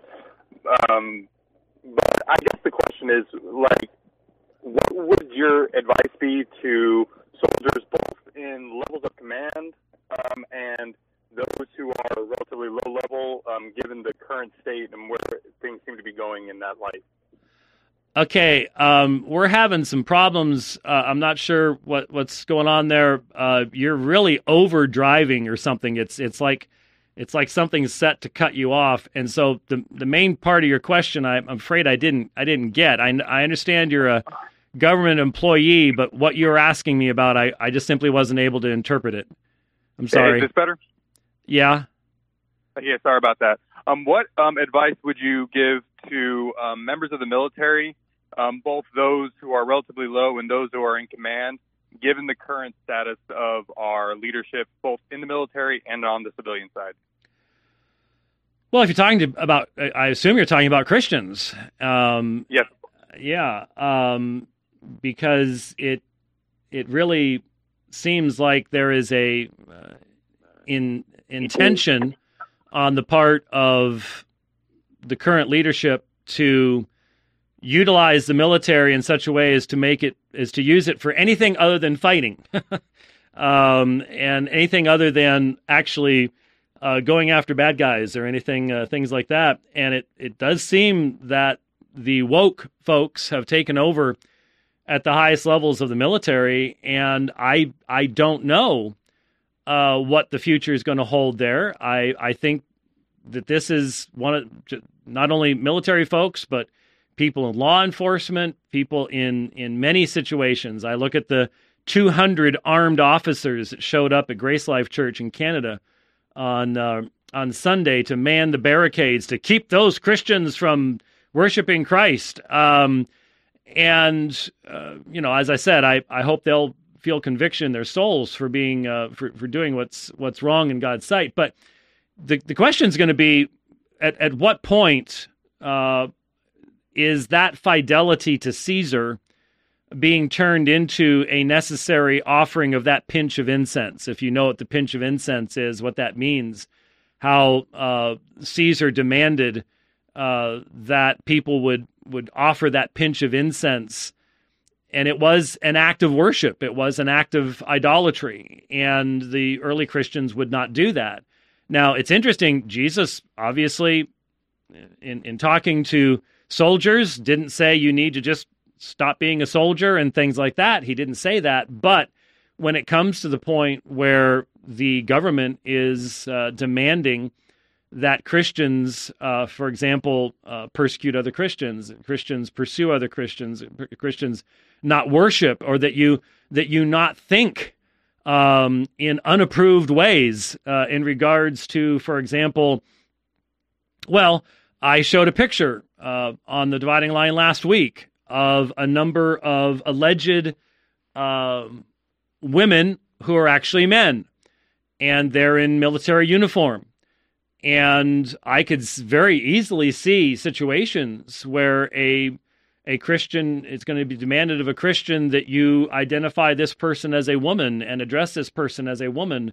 But I guess the question is, like, what would your advice be to soldiers both in levels of command and those who are relatively low level, given the current state and where things seem to be going in that light? Okay, we're having some problems. I'm not sure what's going on there. You're really overdriving or something. It's like something's set to cut you off. And so the main part of your question, I'm afraid I didn't get. I understand you're a government employee, but what you're asking me about, I just simply wasn't able to interpret it. I'm sorry. Is this better? Yeah. Yeah, sorry about that. What advice would you give to members of the military, both those who are relatively low and those who are in command, given the current status of our leadership, both in the military and on the civilian side? Well, if you're talking about, I assume you're talking about Christians. Yes. Yeah. Because it really seems like there is a intention on the part of the current leadership to utilize the military in such a way as to use it for anything other than fighting, and anything other than actually going after bad guys or anything, things like that. And it does seem that the woke folks have taken over at the highest levels of the military, and I don't know what the future is going to hold there. I think that this is one of not only military folks, but people in law enforcement, people in many situations. I look at the 200 armed officers that showed up at Grace Life Church in Canada on Sunday to man the barricades to keep those Christians from worshiping Christ. As I said, I hope they'll feel conviction in their souls for being for doing what's wrong in God's sight. But the question is going to be, at what point is that fidelity to Caesar being turned into a necessary offering of that pinch of incense? If you know what the pinch of incense is, what that means, how Caesar demanded that people would offer that pinch of incense. And it was an act of worship. It was an act of idolatry. And the early Christians would not do that. Now, it's interesting. Jesus, obviously, in talking to soldiers, didn't say you need to just stop being a soldier and things like that. He didn't say that. But when it comes to the point where the government is demanding that Christians, for example, persecute other Christians, Christians pursue other Christians, Christians not worship, or that you not think in unapproved ways in regards to, for example, well, I showed a picture on the Dividing Line last week of a number of alleged women who are actually men, and they're in military uniform. And I could very easily see situations where a Christian, it's going to be demanded of a Christian that you identify this person as a woman and address this person as a woman.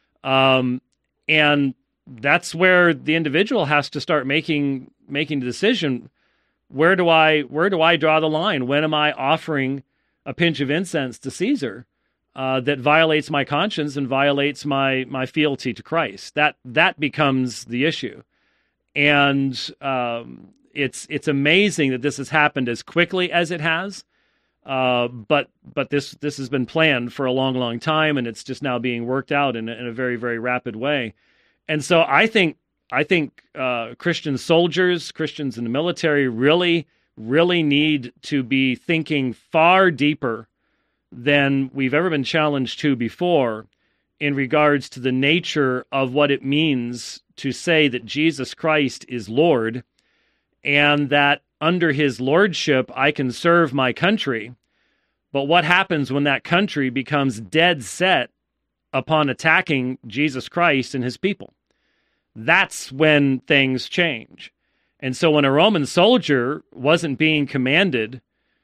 And that's where the individual has to start making the decision. Where do I draw the line? When am I offering a pinch of incense to Caesar that violates my conscience and violates my fealty to Christ? That becomes the issue. And it's amazing that this has happened as quickly as it has. But this has been planned for a long time, and it's just now being worked out in a very, very rapid way. And so I think Christian soldiers, Christians in the military, really need to be thinking far deeper than we've ever been challenged to before in regards to the nature of what it means to say that Jesus Christ is Lord, and that under his lordship I can serve my country. But what happens when that country becomes dead set upon attacking Jesus Christ and his people? That's when things change. And so when a Roman soldier wasn't being commanded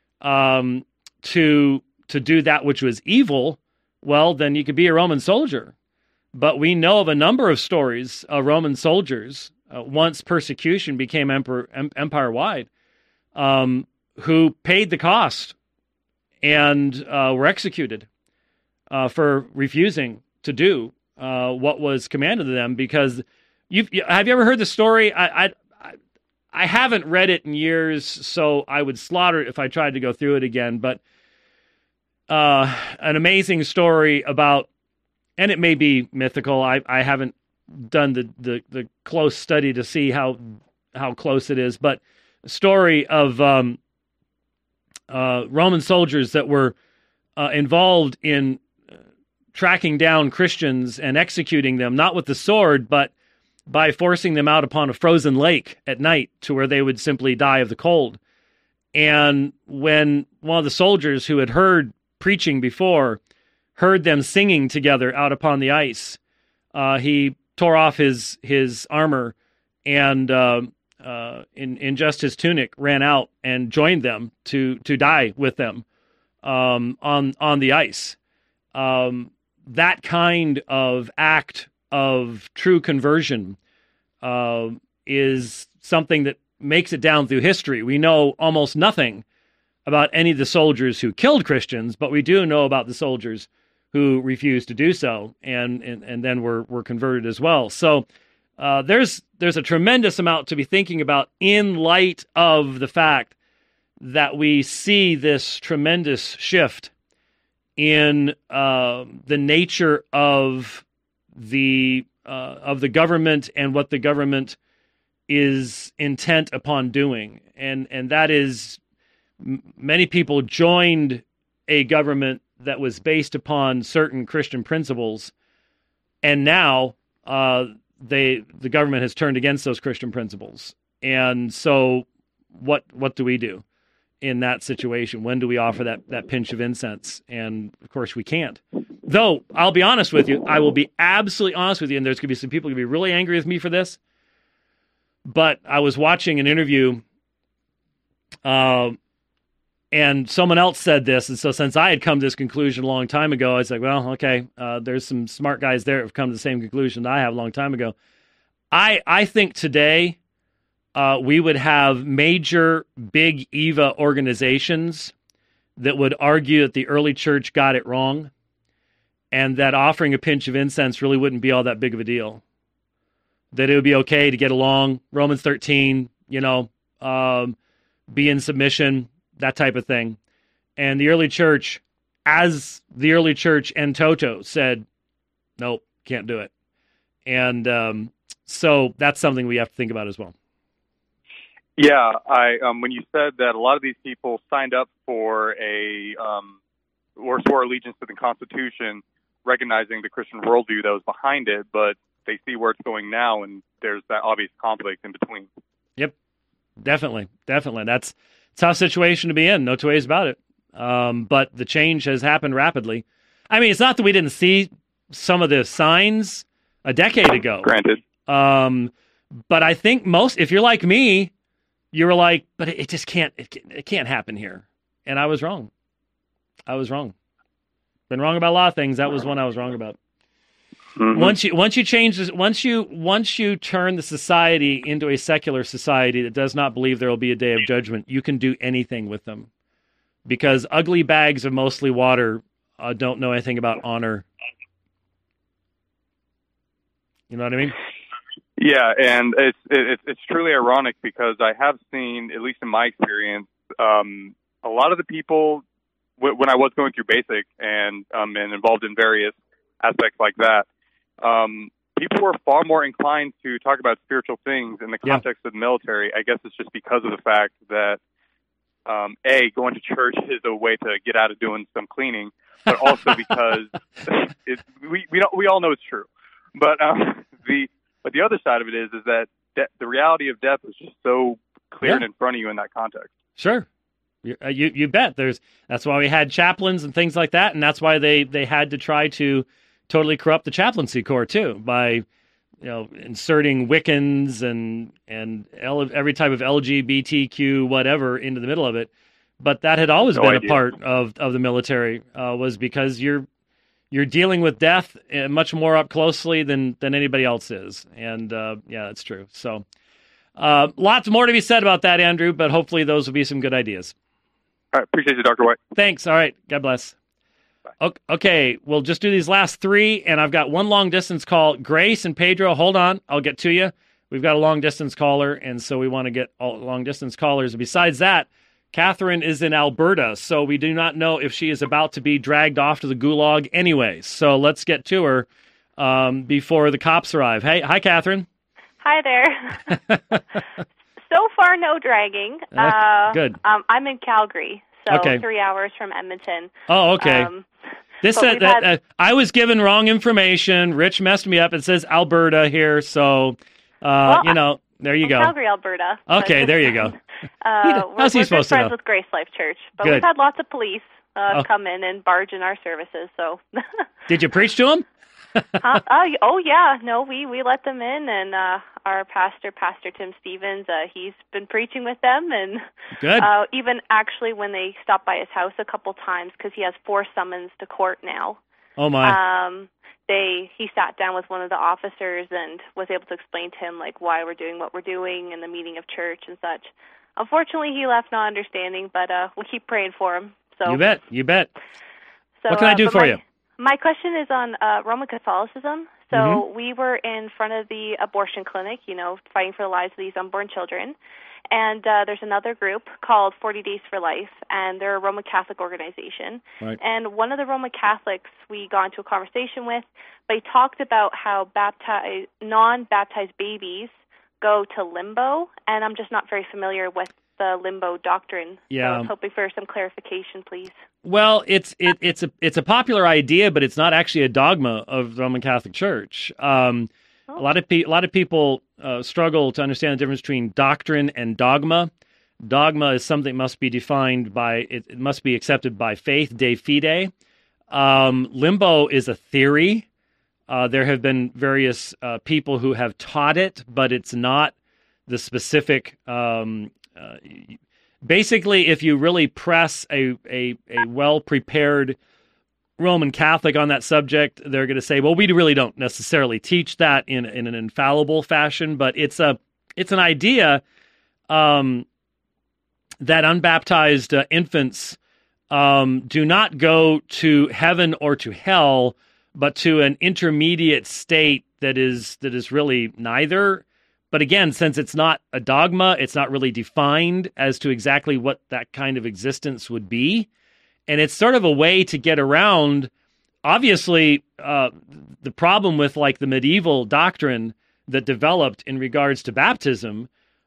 to do that which was evil, well, then you could be a Roman soldier. But we know of a number of stories of Roman soldiers, once persecution became empire-wide, who paid the cost and were executed for refusing to do what was commanded of them. Because have you ever heard the story? I haven't read it in years, so I would slaughter it if I tried to go through it again. But an amazing story about, and it may be mythical. I haven't done the close study to see how close it is, but a story of Roman soldiers that were involved in tracking down Christians and executing them, not with the sword, but by forcing them out upon a frozen lake at night to where they would simply die of the cold. And when one of the soldiers who had heard preaching before heard them singing together out upon the ice, he tore off his armor and in just his tunic ran out and joined them to die with them on the ice. That kind of act of true conversion is something that makes it down through history. We know almost nothing about any of the soldiers who killed Christians, but we do know about the soldiers who refused to do so and then were converted as well. So there's a tremendous amount to be thinking about in light of the fact that we see this tremendous shift in the nature of the government and what the government is intent upon doing, and that is many people joined a government that was based upon certain Christian principles, and now the government has turned against those Christian principles. And so what do we do in that situation? When do we offer that pinch of incense? And of course we can't. Though I'll be honest with you, I will be absolutely honest with you, and there's going to be some people who will be really angry with me for this, but I was watching an interview and someone else said this, and so since I had come to this conclusion a long time ago, I was like, well, okay, there's some smart guys there who have come to the same conclusion that I have a long time ago. I think today we would have major big EVA organizations that would argue that the early church got it wrong and that offering a pinch of incense really wouldn't be all that big of a deal. That it would be okay to get along, Romans 13, be in submission, that type of thing. And the early church, as the early church en toto, said, nope, can't do it. And so that's something we have to think about as well. Yeah, when you said that a lot of these people signed up for or swore allegiance to the Constitution, recognizing the Christian worldview that was behind it, but they see where it's going now, and there's that obvious conflict in between. Yep, definitely. That's a tough situation to be in, no two ways about it. But the change has happened rapidly. I mean, it's not that we didn't see some of the signs a decade ago. Granted. But I think if you're like me, you were like, but it just can't happen here. And I was wrong. Been wrong about a lot of things. That was one I was wrong about. Mm-hmm. Once you change this, once you turn the society into a secular society that does not believe there will be a day of judgment, you can do anything with them, because ugly bags of mostly water don't know anything about honor. You know what I mean? Yeah, and it's truly ironic because I have seen, at least in my experience, a lot of the people when I was going through basic and involved in various aspects like that. People were far more inclined to talk about spiritual things in the context of the military. I guess it's just because of the fact that, going to church is a way to get out of doing some cleaning, but also because we all know it's true. But the other side of it is that the reality of death is just so clear and in front of you in that context. Sure. You bet. That's why we had chaplains and things like that, and that's why they had to try to totally corrupt the chaplaincy corps too, by inserting Wiccans and every type of LGBTQ whatever into the middle of it. But that had always been a part of the military, was because you're dealing with death much more up closely than anybody else is. And that's true. So lots more to be said about that, Andrew, but hopefully those will be some good ideas. All right. Appreciate you, Dr. White. Thanks. All right. God bless. Okay, we'll just do these last three, and I've got one long-distance call. Grace and Pedro, hold on. I'll get to you. We've got a long-distance caller, and so we want to get all long-distance callers. Besides that, Catherine is in Alberta, so we do not know if she is about to be dragged off to the gulag anyways. So let's get to her before the cops arrive. Hey, hi, Catherine. Hi there. So far, no dragging. Good. I'm in Calgary, so okay. 3 hours from Edmonton. Oh, okay. I was given wrong information. Rich messed me up. It says Alberta here, so there you go. Calgary, Alberta. Okay, there you go. How's he supposed to know? We're good friends with Grace Life Church, but Good. we've had lots of police come in and barge in our services. So, did you preach to them? Oh yeah, no, we let them in, and our pastor, Pastor Tim Stevens, he's been preaching with them, and good. Even actually when they stopped by his house a couple times, because he has 4 summons to court now. Oh my. He sat down with one of the officers and was able to explain to him like why we're doing what we're doing and the meeting of church and such. Unfortunately, he left not understanding, but we'll keep praying for him. So you bet. So, what can I do for you? My question is on Roman Catholicism. So we were in front of the abortion clinic, fighting for the lives of these unborn children. And there's another group called 40 Days for Life, and they're a Roman Catholic organization. Right. And one of the Roman Catholics we got into a conversation with, they talked about how non-baptized babies go to limbo, and I'm just not very familiar with the limbo doctrine. Yeah. So I was hoping for some clarification, please. Well, it's a popular idea, but it's not actually a dogma of the Roman Catholic Church. A lot of people struggle to understand the difference between doctrine and dogma. Dogma is something that must be defined by it must be accepted by faith, de fide. Limbo is a theory. There have been various people who have taught it, but it's not the specific. Basically, if you really press a well-prepared Roman Catholic on that subject, they're going to say, well, we really don't necessarily teach that in an infallible fashion, but it's an idea that unbaptized infants do not go to heaven or to hell, but to an intermediate state that is really neither. But again, since it's not a dogma, it's not really defined as to exactly what that kind of existence would be. And it's sort of a way to get around, obviously, the problem with like the medieval doctrine that developed in regards to baptism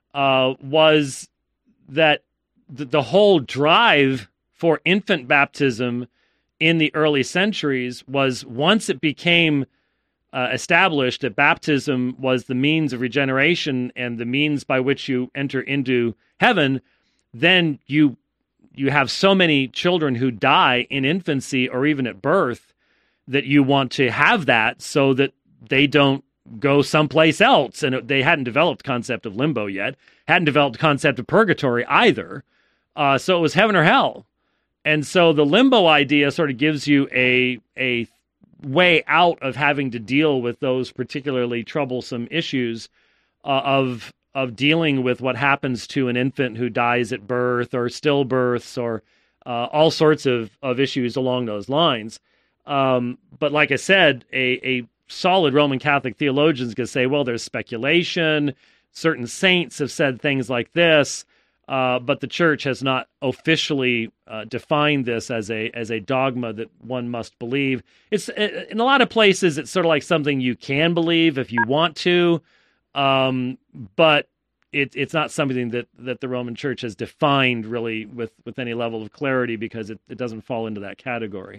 was that the whole drive for infant baptism in the early centuries was once it became established that baptism was the means of regeneration and the means by which you enter into heaven, then you have so many children who die in infancy or even at birth that you want to have that so that they don't go someplace else. And they hadn't developed the concept of limbo yet, hadn't developed the concept of purgatory either. So it was heaven or hell. And so the limbo idea sort of gives you a way out of having to deal with those particularly troublesome issues of dealing with what happens to an infant who dies at birth or stillbirths or all sorts of issues along those lines. But like I said, a solid Roman Catholic theologian is going to say, well, there's speculation. Certain saints have said things like this, but the church has not officially defined this as a dogma that one must believe. It's in a lot of places, it's sort of like something you can believe if you want to, but it's not something that the Roman Church has defined really with any level of clarity because it doesn't fall into that category.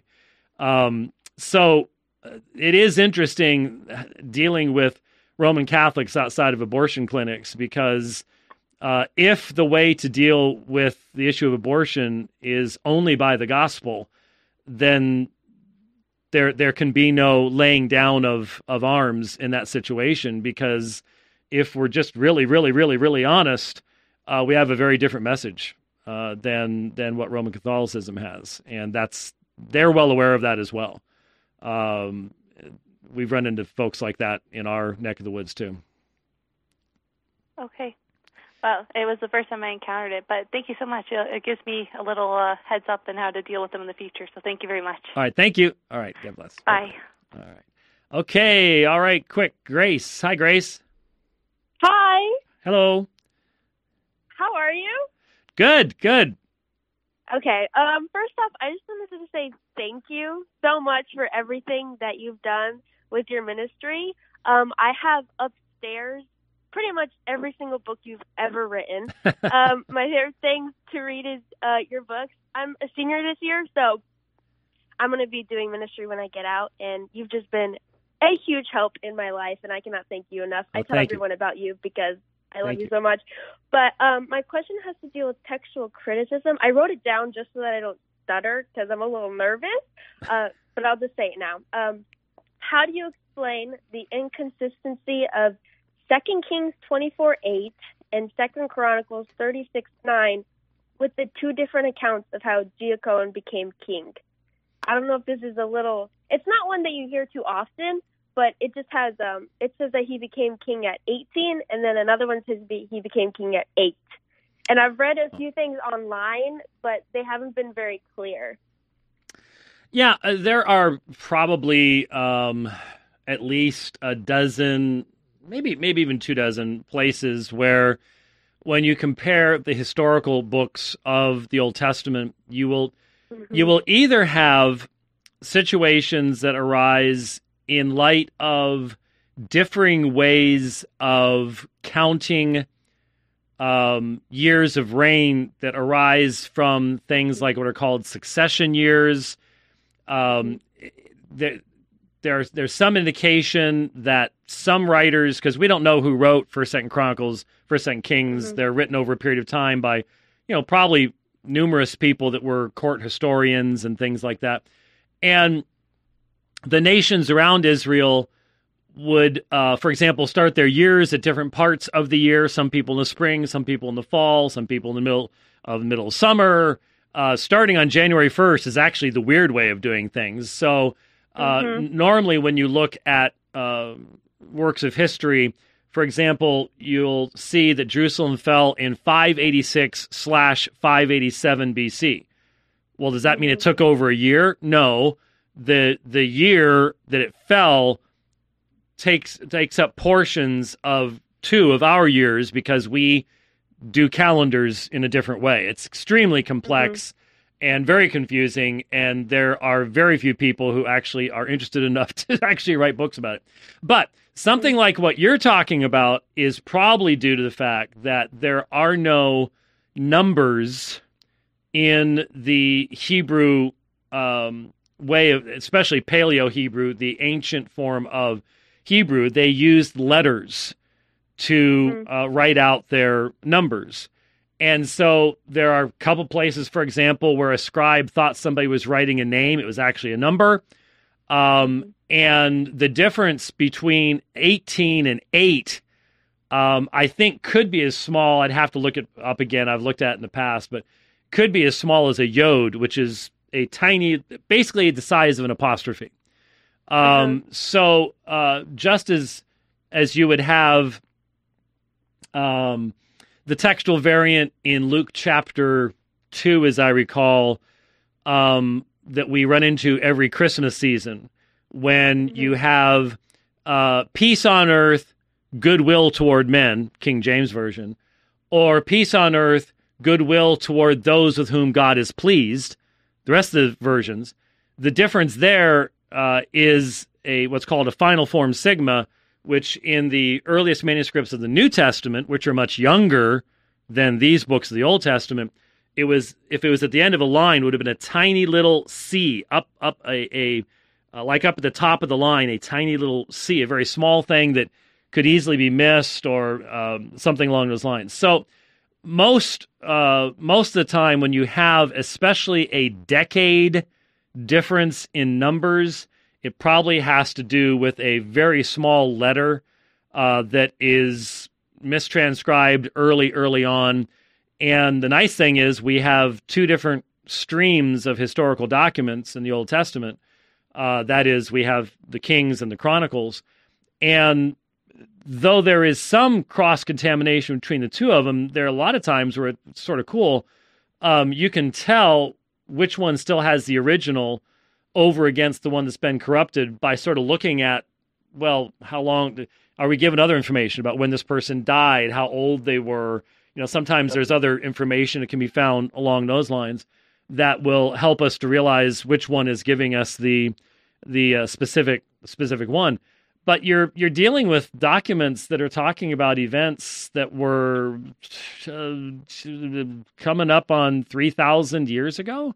So it is interesting dealing with Roman Catholics outside of abortion clinics because if the way to deal with the issue of abortion is only by the gospel, then there can be no laying down of arms in that situation, because if we're just really, really, really, really honest, we have a very different message than what Roman Catholicism has, and they're well aware of that as well. We've run into folks like that in our neck of the woods too. Okay. Well, it was the first time I encountered it, but thank you so much. It gives me a little heads up on how to deal with them in the future, so thank you very much. All right, thank you. All right, God bless. Bye. All right. Okay, all right, quick. Grace. Hi, Grace. Hi. Hello. How are you? Good, good. Okay. First off, I just wanted to say thank you so much for everything that you've done with your ministry. I have upstairs pretty much every single book you've ever written. My favorite thing to read is your books. I'm a senior this year, so I'm going to be doing ministry when I get out, and you've just been a huge help in my life, and I cannot thank you enough. I tell everyone about you because I love you so much. But my question has to deal with textual criticism. I wrote it down just so that I don't stutter because I'm a little nervous, but I'll just say it now. How do you explain the inconsistency of 2 Kings 24:8 and 2 Chronicles 36:9 with the two different accounts of how Jehoiakim became king? I don't know if this is it's not one that you hear too often, but it just has, it says that he became king at 18, and then another one says he became king at 8. And I've read a few things online, but they haven't been very clear. Yeah, there are probably at least a dozen, maybe even 24 places where when you compare the historical books of the Old Testament, you will either have situations that arise in light of differing ways of counting years of reign that arise from things like what are called succession years. There's some indication that some writers, because we don't know who wrote 1st, 2nd Chronicles, 1st, 2nd Kings, they're written over a period of time by, probably numerous people that were court historians and things like that. And the nations around Israel would, for example, start their years at different parts of the year. Some people in the spring, some people in the fall, some people in the middle of summer. Starting on January 1st is actually the weird way of doing things. So normally when you look at works of history, for example, you'll see that Jerusalem fell in 586/587 BC. Well, does that mean it took over a year? No. The year that it fell takes up portions of 2 of our years because we do calendars in a different way. It's extremely complex and very confusing, and there are very few people who actually are interested enough to actually write books about it. But something like what you're talking about is probably due to the fact that there are no numbers in the Hebrew way of, especially Paleo-Hebrew, the ancient form of Hebrew. They used letters to write out their numbers. And so there are a couple places, for example, where a scribe thought somebody was writing a name. It was actually a number. And the difference between 18 and 8, I think could be as small. I'd have to look it up again. I've looked at it in the past, but could be as small as a yod, which is a tiny, basically the size of an apostrophe. So just as you would have the textual variant in Luke chapter 2, as I recall, that we run into every Christmas season, when you have peace on earth, goodwill toward men, King James Version, or peace on earth, goodwill toward those with whom God is pleased, the rest of the versions. The difference there is what's called a final form sigma, which in the earliest manuscripts of the New Testament, which are much younger than these books of the Old Testament, if it was at the end of a line, would have been a tiny little C up like up at the top of the line, a tiny little C, a very small thing that could easily be missed or something along those lines. So most of the time when you have especially a decade difference in numbers, it probably has to do with a very small letter that is mistranscribed early on. And the nice thing is we have 2 different streams of historical documents in the Old Testament. That is, we have the Kings and the Chronicles. And though there is some cross-contamination between the two of them, there are a lot of times where it's sort of cool. You can tell which one still has the original over against the one that's been corrupted by sort of looking at, well, how long are we given other information about when this person died, how old they were. Sometimes there's other information that can be found along those lines that will help us to realize which one is giving us the specific one. But you're dealing with documents that are talking about events that were coming up on 3,000 years ago.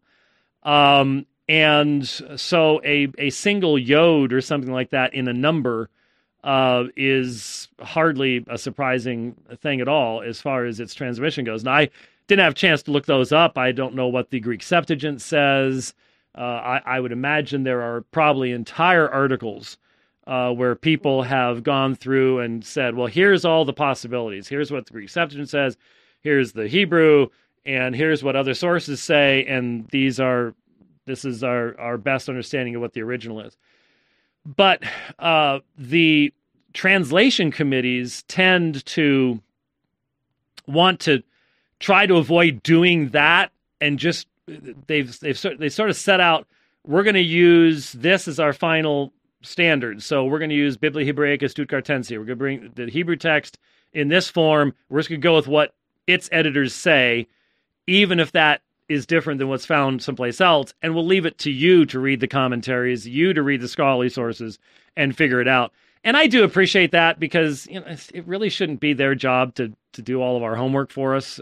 And so a single yod or something like that in a number is hardly a surprising thing at all as far as its transmission goes. Now, I didn't have a chance to look those up. I don't know what the Greek Septuagint says. I would imagine there are probably entire articles where people have gone through and said, well, here's all the possibilities. Here's what the Greek Septuagint says. Here's the Hebrew, and here's what other sources say. And this is our best understanding of what the original is. But the translation committees tend to want to try to avoid doing that, and just they sort of set out, we're going to use this as our final standard. So we're going to use Biblia Hebraica Stuttgartense. We're going to bring the Hebrew text in this form. We're just going to go with what its editors say, even if that is different than what's found someplace else, and we'll leave it to you to read the commentaries, you to read the scholarly sources, and figure it out. And I do appreciate that, because it really shouldn't be their job to do all of our homework for us.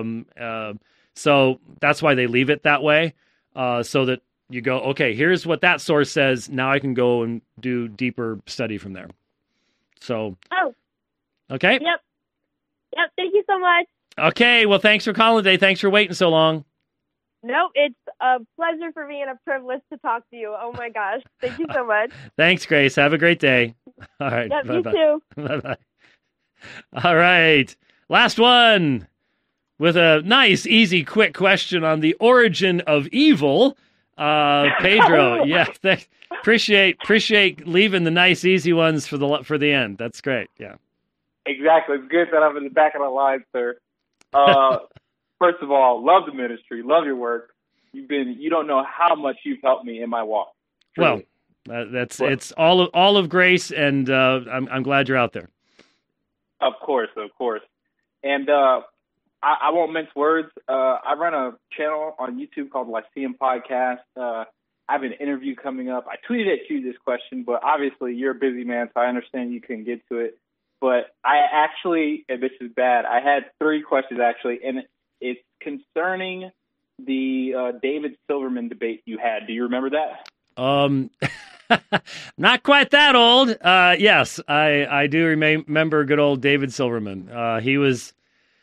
So that's why they leave it that way, so that you go, okay, here's what that source says. Now I can go and do deeper study from there. So, okay. Yep. Thank you so much. Okay. Well, thanks for calling today. Thanks for waiting so long. No, it's a pleasure for me and a privilege to talk to you. Oh my gosh. Thank you so much. Thanks, Grace. Have a great day. All right. Yep, bye-bye. You too. Bye-bye. All right. Last one with a nice, easy, quick question on the origin of evil. Pedro. Yeah. Appreciate leaving the nice, easy ones for the end. That's great. Yeah. Exactly. It's good that I'm in the back of the line, sir. First of all, love the ministry, love your work. You don't know how much you've helped me in my walk. Truly. Well, it's all of grace, and I'm glad you're out there. Of course. And I won't mince words. I run a channel on YouTube called Lyceum Podcast. I have an interview coming up. I tweeted at you this question, but obviously you're a busy man, so I understand you couldn't get to it. But I actually, and this is bad, I had 3 questions actually, and it's concerning the David Silverman debate you had. Do you remember that? Not quite that old. Yes, I do remember good old David Silverman. He was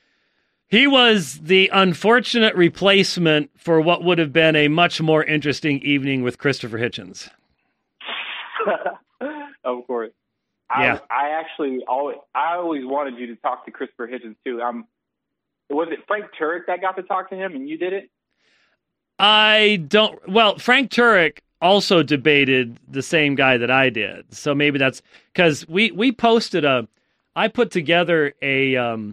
the unfortunate replacement for what would have been a much more interesting evening with Christopher Hitchens. Of course. Yeah. I always wanted you to talk to Christopher Hitchens too. Was it Frank Turek that got to talk to him and you did it? Well, Frank Turek also debated the same guy that I did. So maybe that's because we posted I put together a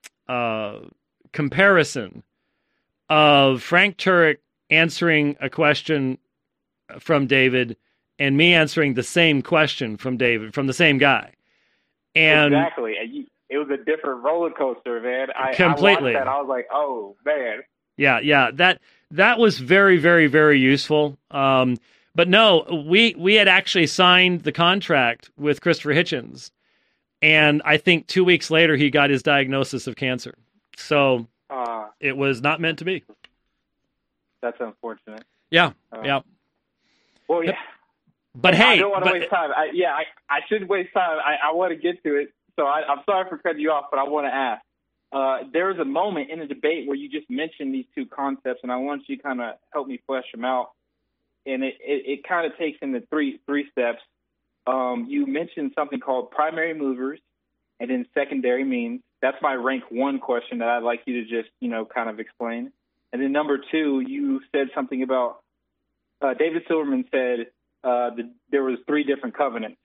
comparison of Frank Turek answering a question from David and me answering the same question from David, from the same guy. And exactly. And it was a different roller coaster, man. Completely. I watched that. I was like, oh, man. Yeah. That was very, very, very useful. But no, we had actually signed the contract with Christopher Hitchens. And I think 2 weeks later, he got his diagnosis of cancer. So it was not meant to be. That's unfortunate. Yeah. Well, yeah. But hey, I don't want to waste time. I shouldn't waste time. I want to get to it. So I'm sorry for cutting you off, but I want to ask. There was a moment in the debate where you just mentioned these 2 concepts, and I want you to kind of help me flesh them out. And it kind of takes into three steps. You mentioned something called primary movers and then secondary means. That's my rank 1 question that I'd like you to just, kind of explain. And then number 2, you said something about David Silverman said there was 3 different covenants.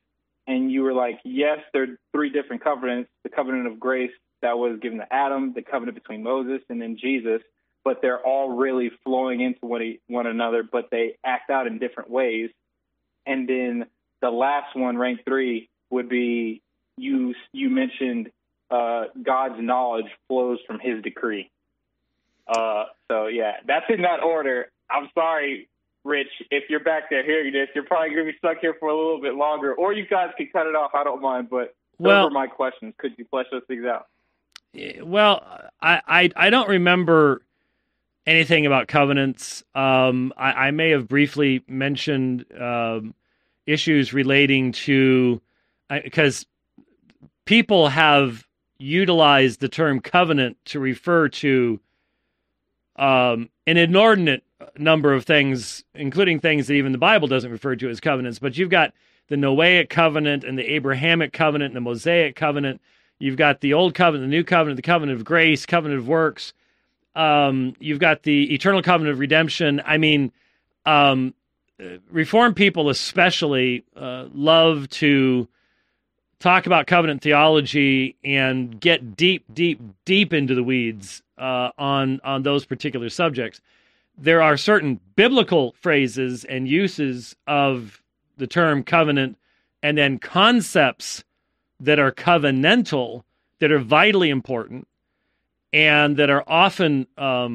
and you were like, yes, there are three different covenants: the covenant of grace that was given to Adam, the covenant between Moses, and then Jesus. But they're all really flowing into one another, but they act out in different ways. And then the last one, rank 3, would be you mentioned God's knowledge flows from his decree. So, yeah, that's in that order. I'm sorry, Rich, if you're back there hearing this, you're probably going to be stuck here for a little bit longer, or you guys can cut it off. I don't mind, but those are my questions. Could you flesh those things out? Well, I don't remember anything about covenants. I may have briefly mentioned issues relating to, because people have utilized the term covenant to refer to an inordinate number of things, including things that even the Bible doesn't refer to as covenants. But you've got the Noahic covenant and the Abrahamic covenant and the Mosaic covenant. You've got the Old Covenant, the New Covenant, the Covenant of Grace, Covenant of Works. You've got the Eternal Covenant of Redemption. I mean, Reformed people especially love to talk about covenant theology and get deep into the weeds on those particular subjects. There are certain biblical phrases and uses of the term covenant, and then concepts that are covenantal, that are vitally important, and that are often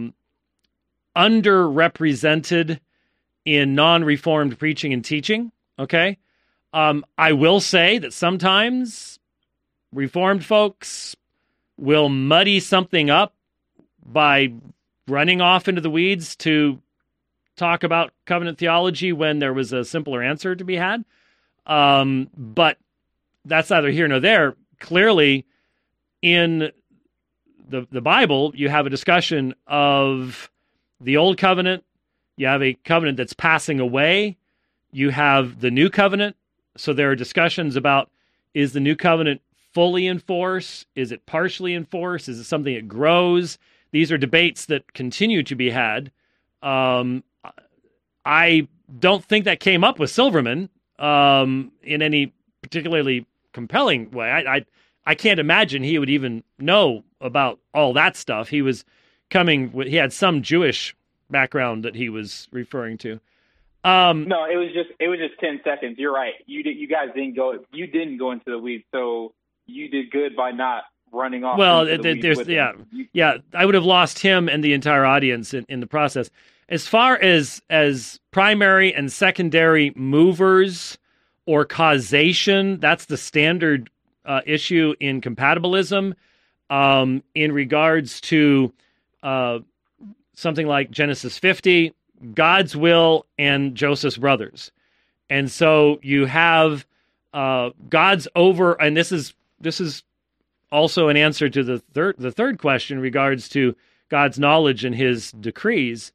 underrepresented in non-Reformed preaching and teaching, okay? I will say that sometimes Reformed folks will muddy something up by running off into the weeds to talk about covenant theology when there was a simpler answer to be had. But that's neither here nor there. Clearly, in the Bible, you have a discussion of the Old Covenant. You have a covenant that's passing away. You have the New Covenant. So there are discussions about, is the New Covenant fully in force? Is it partially in force? Is it something that grows? These are debates that continue to be had. I don't think that came up with Silverman in any particularly compelling way. I can't imagine he would even know about all that stuff. He was he had some Jewish background that he was referring to. No, it was just 10 seconds. You're right. You guys didn't go into the weeds, so you did good by not running off. Well, yeah. I would have lost him and the entire audience in the process. As far as primary and secondary movers or causation, that's the standard issue in compatibilism. In regards to something like Genesis 50, God's will and Joseph's brothers. And so you have God's over, and this is also an answer to the third question in regards to God's knowledge and his decrees.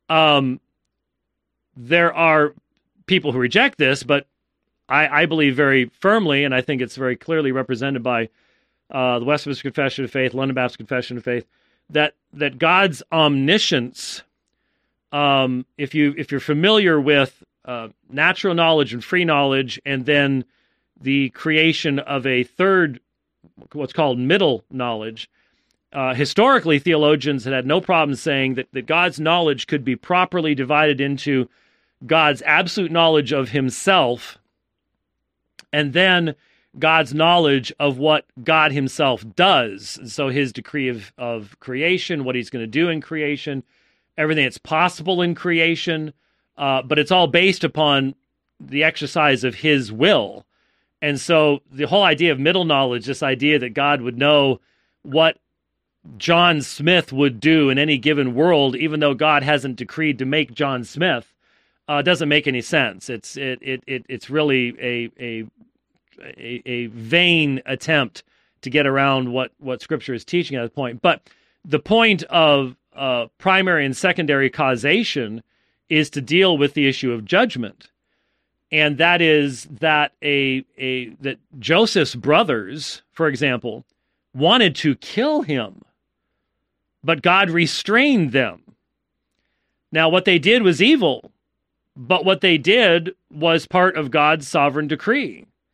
There are people who reject this, but I believe very firmly, and I think it's very clearly represented by the Westminster Confession of Faith, London Baptist Confession of Faith, that God's omniscience, if you're familiar with natural knowledge and free knowledge, and then the creation of a third, what's called middle knowledge, historically theologians had no problem saying that God's knowledge could be properly divided into God's absolute knowledge of himself, and then God's knowledge of what God himself does. So his decree of creation, what he's going to do in creation, everything that's possible in creation, but it's all based upon the exercise of his will. And so the whole idea of middle knowledge, this idea that God would know what John Smith would do in any given world, even though God hasn't decreed to make John Smith, doesn't make any sense. It's really a vain attempt to get around what Scripture is teaching at this point. But the point of primary and secondary causation is to deal with the issue of judgment, and that is that that Joseph's brothers, for example, wanted to kill him, but God restrained them. Now, what they did was evil, but what they did was part of God's sovereign decree.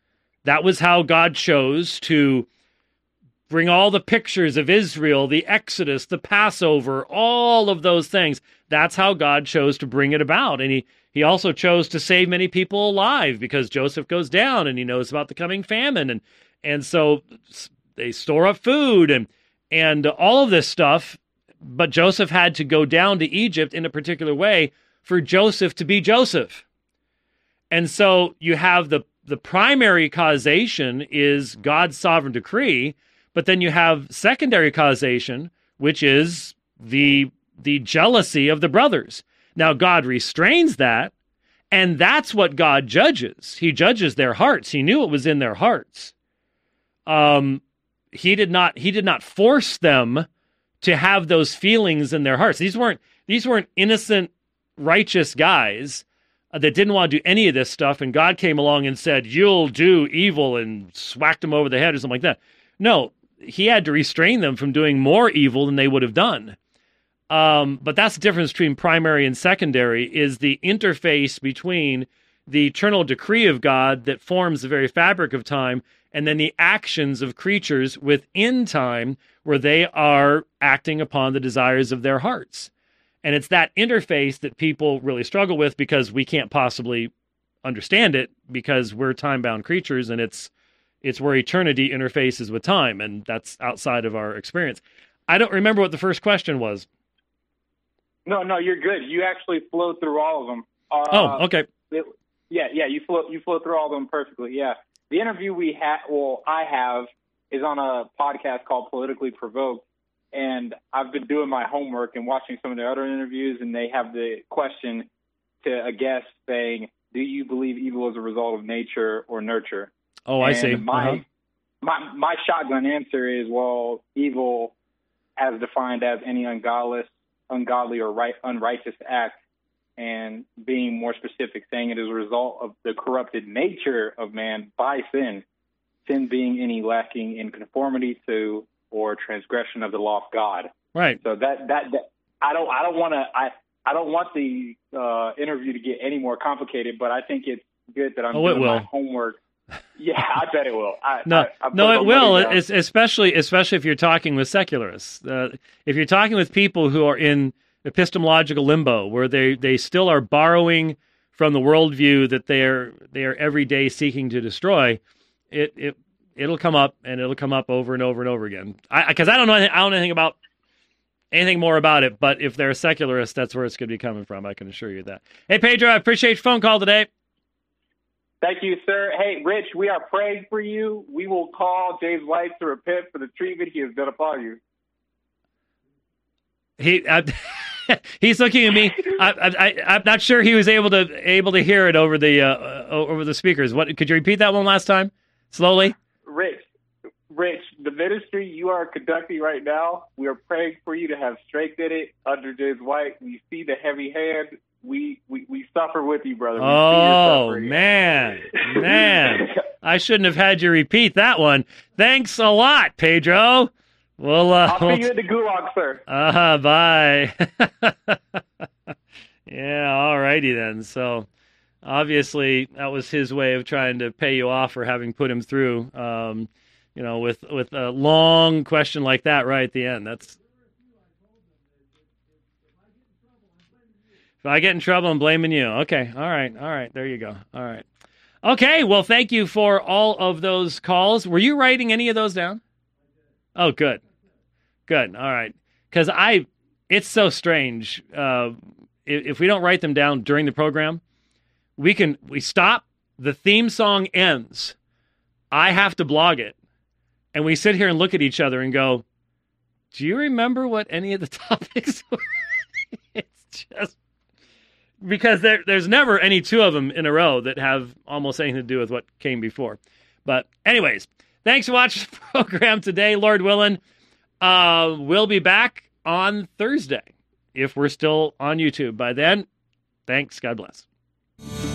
That was how God chose to bring all the pictures of Israel, the Exodus, the Passover, all of those things. That's how God chose to bring it about. And he also chose to save many people alive because Joseph goes down and he knows about the coming famine. And so they store up food and all of this stuff. But Joseph had to go down to Egypt in a particular way for Joseph to be Joseph. And so you have the primary causation is God's sovereign decree, but then you have secondary causation, which is the jealousy of the brothers. Now, God restrains that, and that's what God judges. He judges their hearts. He knew it was in their hearts. He did not force them to have those feelings in their hearts. These weren't innocent, righteous guys that didn't want to do any of this stuff, and God came along and said, "You'll do evil," and smacked them over the head or something like that. No, he had to restrain them from doing more evil than they would have done. But that's the difference between primary and secondary, is the interface between the eternal decree of God that forms the very fabric of time, and then the actions of creatures within time where they are acting upon the desires of their hearts. And it's that interface that people really struggle with because we can't possibly understand it because we're time-bound creatures, and it's where eternity interfaces with time, and that's outside of our experience. I don't remember what the first question was. No, you're good. You actually flowed through all of them. Okay. You flow through all of them perfectly. Yeah. The interview I have is on a podcast called Politically Provoked, and I've been doing my homework and watching some of their other interviews, and they have the question to a guest saying, "Do you believe evil is a result of nature or nurture?" Oh, I see. My shotgun answer is, well, evil as defined as any ungodly or unrighteous act, and being more specific, saying it is a result of the corrupted nature of man by sin being any lacking in conformity to or transgression of the law of God. Right. So that I don't want the interview to get any more complicated, but I think it's good that I'm doing my homework. Yeah, I bet it will. It will, especially if you're talking with secularists. If you're talking with people who are in epistemological limbo, where they still are borrowing from the worldview that they are every day seeking to destroy, it'll come up, and it'll come up over and over and over again. Because I don't know anything more about it, but if they're secularists, that's where it's going to be coming from. I can assure you that. Hey, Pedro, I appreciate your phone call today. Thank you, sir. Hey, Rich, we are praying for you. We will call James White to repent for the treatment he has done upon you. He's looking at me. I'm not sure he was able to hear it over the speakers. What? Could you repeat that one last time, slowly? Rich, the ministry you are conducting right now, we are praying for you to have strength in it under James White. We see the heavy hand. We suffer with you, brother. Man. I shouldn't have had you repeat that one. Thanks a lot, Pedro. I'll see you in the gulag, sir. Bye. Yeah, all righty then. So obviously that was his way of trying to pay you off for having put him through, with a long question like that right at the end. That's... If I get in trouble, I'm blaming you. Okay. All right. There you go. All right. Okay. Well, thank you for all of those calls. Were you writing any of those down? Oh, good. All right. Because it's so strange. If we don't write them down during the program, we stop, the theme song ends, I have to blog it, and we sit here and look at each other and go, do you remember what any of the topics were? It's just... Because there's never any two of them in a row that have almost anything to do with what came before. But anyways, thanks for watching the program today, Lord willing. We'll be back on Thursday if we're still on YouTube. By then, thanks. God bless.